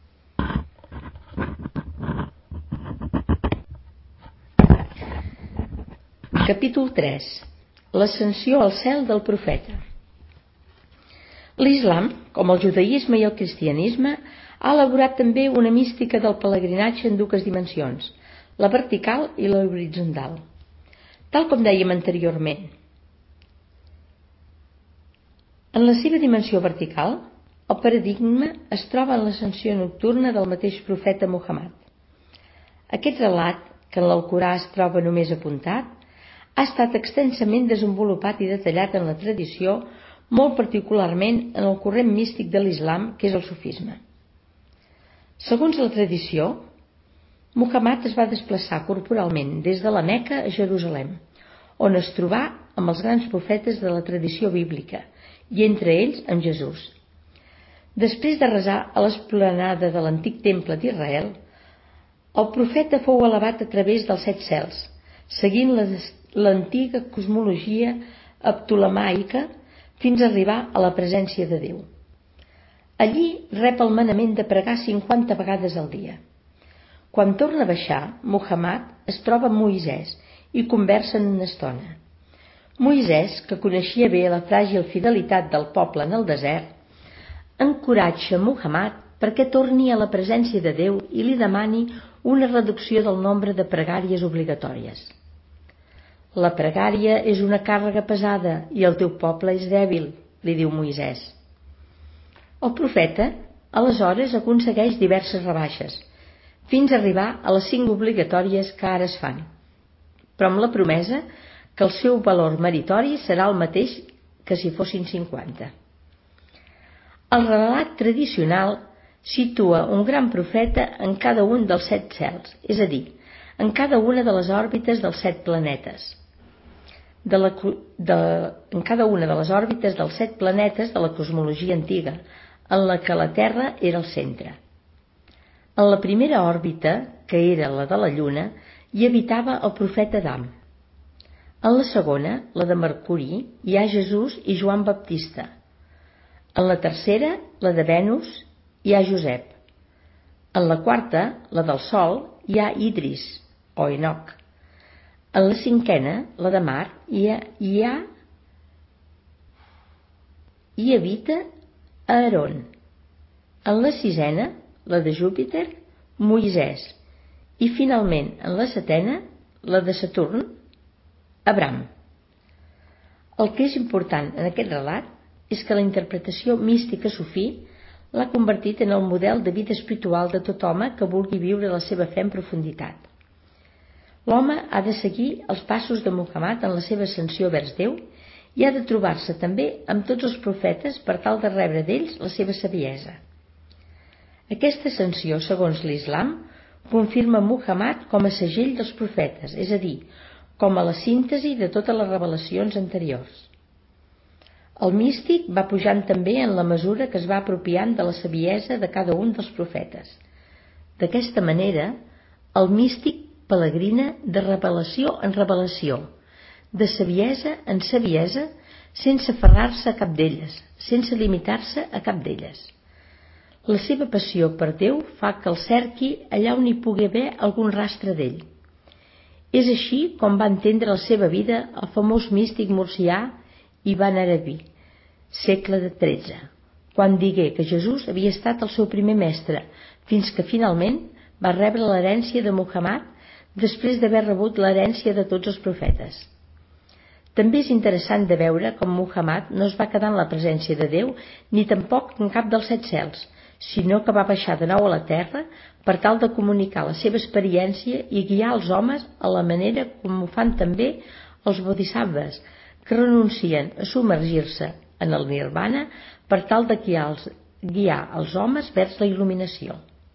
Capítol tres. L'ascensió al cel del profeta. L'Islam, com el judaïsme i el cristianisme, ha elaborat també una mística del pelegrinatge en dues dimensions, la vertical i la horitzontal. Tal com dèiem anteriorment, en la seva dimensió vertical, el paradigma es troba en l'ascensió nocturna del mateix profeta Muhammad. Aquest relat que en l'Alcorà es troba només apuntat, ha estat extensament desenvolupat i detallat en la tradició, molt particularment en el corrent místic de l'Islam, que és el sufisme. Segons la tradició, Muhammad es va desplaçar corporalment des de la Meca a Jerusalem, on es trobà amb els grans profetes de la tradició bíblica, i entre ells amb Jesús. Després de resar a l'esplanada de l'antic temple d'Israel, el profeta fou elevat a través dels set cels, seguint l'antiga cosmologia ptolemaica fins a arribar a la presència de Déu. Allí rep el manament de pregar cinquanta vegades al dia. Quan torna a baixar, Muhammad es troba amb Moisès i conversen una estona. Moisès, que coneixia bé la fràgil fidelitat del poble en el desert, encoratja Muhammad perquè torni a la presència de Déu i li demani una reducció del nombre de pregàries obligatòries. La pregària és una càrrega pesada i el teu poble és dèbil, li diu Moisès. El profeta, aleshores, aconsegueix diverses rebaixes, fins a arribar a les cinc obligatòries que ara es fan, però amb la promesa que el seu valor meritori serà el mateix que si fossin cinquanta. El relat tradicional situa un gran profeta en cada un dels set cels, és a dir, en cada una de les òrbites dels set planetes. De la, de, en cada una de les òrbites dels set planetes de la cosmologia antiga, en la que la Terra era el centre. En la primera òrbita, que era la de la Lluna, hi habitava el profeta Adam. En la segona, la de Mercuri, hi ha Jesús i Joan Baptista. En la tercera, la de Venus, hi ha Josep. En la quarta, la del Sol, hi ha Idris, o Enoc. En la cinquena, la de Mar, hi ha, hi ha hi habita Aaron. En la sisena, la de Júpiter, Moisès. I finalment, en la setena, la de Saturn, Abraham. El que és important en aquest relat és que la interpretació mística sufí l'ha convertit en el model de vida espiritual de tot home que vulgui viure la seva fe en profunditat. L'home ha de seguir els passos de Muhammad en la seva ascensió vers Déu i ha de trobar-se també amb tots els profetes per tal de rebre d'ells la seva saviesa. Aquesta ascensió, segons l'Islam, confirma Muhammad com a segell dels profetes, és a dir, com a la síntesi de totes les revelacions anteriors. El místic va pujant també en la mesura que es va apropiant de la saviesa de cada un dels profetes. D'aquesta manera, el místic pelegrina de revelació en revelació, de saviesa en saviesa, sense aferrar-se a cap d'elles, sense limitar-se a cap d'elles. La seva passió per Déu fa que el cerqui allà on hi pugui haver algun rastre d'ell. És així com va entendre la seva vida el famós místic murcià Ibn Arabi, segle tretze, quan digué que Jesús havia estat el seu primer mestre, fins que finalment va rebre l'herència de Muhammad després d'haver rebut l'herència de tots els profetes. També és interessant de veure com Muhammad no es va quedar en la presència de Déu ni tampoc en cap dels set cels, sinó que va baixar de nou a la terra per tal de comunicar la seva experiència i guiar els homes a la manera com ho fan també els bodhisattvas, que renuncien a submergir-se en el nirvana per tal de guiar els, guiar els homes vers la il·luminació.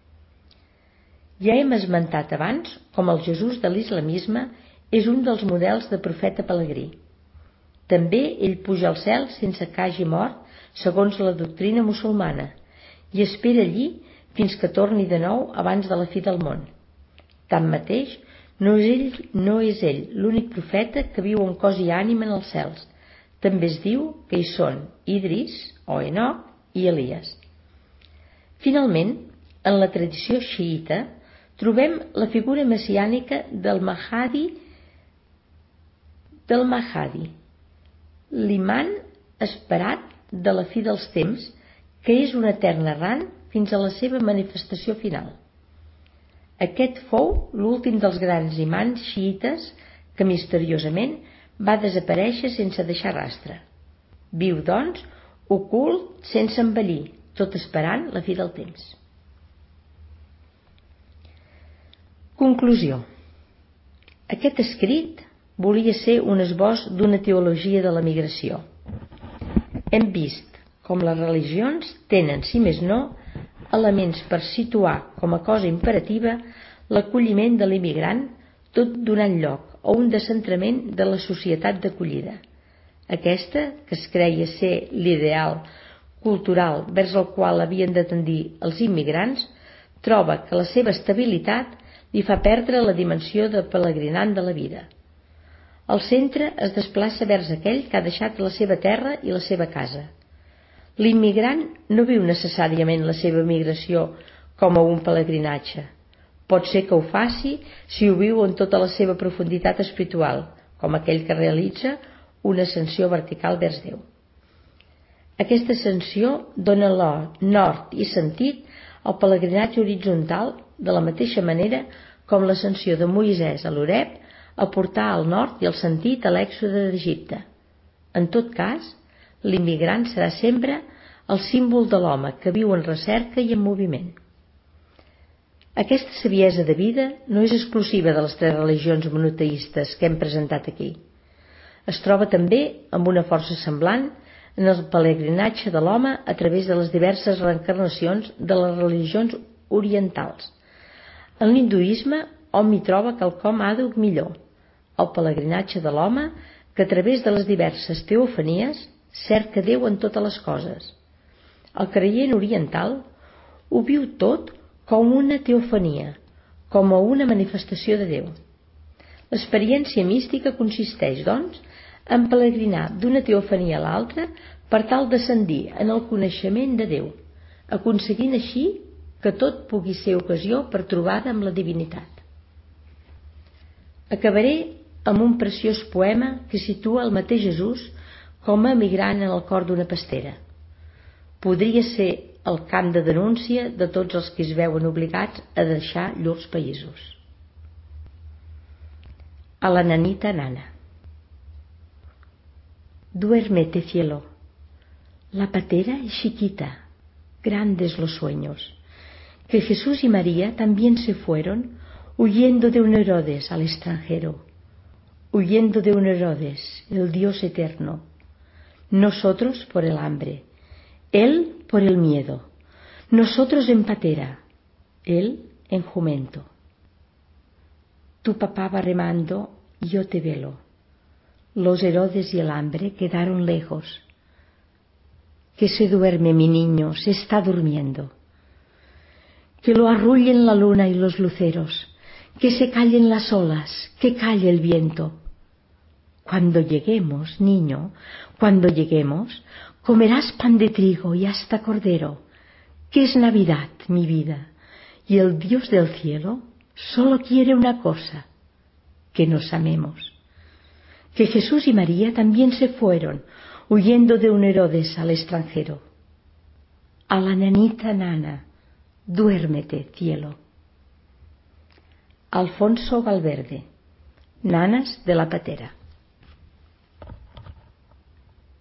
Ja hem esmentat abans com el Jesús de l'islamisme és un dels models de profeta pelegrí. També ell puja al cel sense que hagi mort, segons la doctrina musulmana, i espera allí fins que torni de nou abans de la fi del món. Tanmateix, no és ell, no és ell l'únic profeta que viu en cos i ànima en els cels. També es diu que hi són Idris, o Enoc, i Elies. Finalment, en la tradició xiïta, trobem la figura messiànica del Mahdi, del Mahdi, l'imant esperat de la fi dels temps, que és un etern errant fins a la seva manifestació final. Aquest fou l'últim dels grans imants xiïtes que misteriosament va desaparèixer sense deixar rastre. Viu, doncs, ocult sense envellir, tot esperant la fi del temps. Conclusió. Aquest escrit volia ser un esbós d'una teologia de la migració. Hem vist com les religions tenen, si més no, elements per situar com a cosa imperativa l'acolliment de l'immigrant, tot donant lloc a un descentrament de la societat d'acollida. Aquesta, que es creia ser l'ideal cultural vers el qual havien de tendir els immigrants, troba que la seva estabilitat li fa perdre la dimensió de pelegrinant de la vida. El centre es desplaça vers aquell que ha deixat la seva terra i la seva casa. L'immigrant no viu necessàriament la seva migració com a un pelegrinatge. Pot ser que ho faci si ho viu en tota la seva profunditat espiritual, com aquell que realitza una ascensió vertical vers Déu. Aquesta ascensió dona nord i sentit al pelegrinatge horitzontal de la mateixa manera com l'ascensió de Moisès a l'Oreb aportà el nord i el sentit a l'èxode d'Egipte. En tot cas, l'immigrant serà sempre el símbol de l'home que viu en recerca i en moviment. Aquesta saviesa de vida no és exclusiva de les tres religions monoteistes que hem presentat aquí. Es troba també amb una força semblant en el pelegrinatge de l'home a través de les diverses reencarnacions de les religions orientals. En l'hinduisme, hom hi troba quelcom àdhuc millor, el pelegrinatge de l'home que a través de les diverses teofanies cerca Déu en totes les coses. El creient oriental ho viu tot com una teofania, com a una manifestació de Déu. L'experiència mística consisteix, doncs, en pelegrinar d'una teofania a l'altra per tal d'ascendir en el coneixement de Déu, aconseguint així que tot pugui ser ocasió per trobada amb la divinitat. Acabaré amb un preciós poema que situa el mateix Jesús com a emigrant en el cor d'una pastera. Podria ser el camp de denúncia de tots els que es veuen obligats a deixar llurs països. A la nanita nana. Duérmete, cielo. La patera es chiquita, grandes los sueños, que Jesús y María también se fueron huyendo de un Herodes al extranjero, huyendo de un Herodes, el Dios eterno, nosotros por el hambre, Él por el miedo, nosotros en patera, Él en jumento. Tu papá va remando y yo te velo. Los Herodes y el hambre quedaron lejos. Que se duerme mi niño, se está durmiendo. Que lo arrullen la luna y los luceros, que se callen las olas, que calle el viento. Cuando lleguemos, niño, cuando lleguemos, comerás pan de trigo y hasta cordero, que es Navidad, mi vida, y el Dios del cielo solo quiere una cosa, que nos amemos. Que Jesús y María también se fueron, huyendo de un Herodes al extranjero. A la nanita nana, duérmete, cielo. Alfonso Valverde, Nanas de la Patera.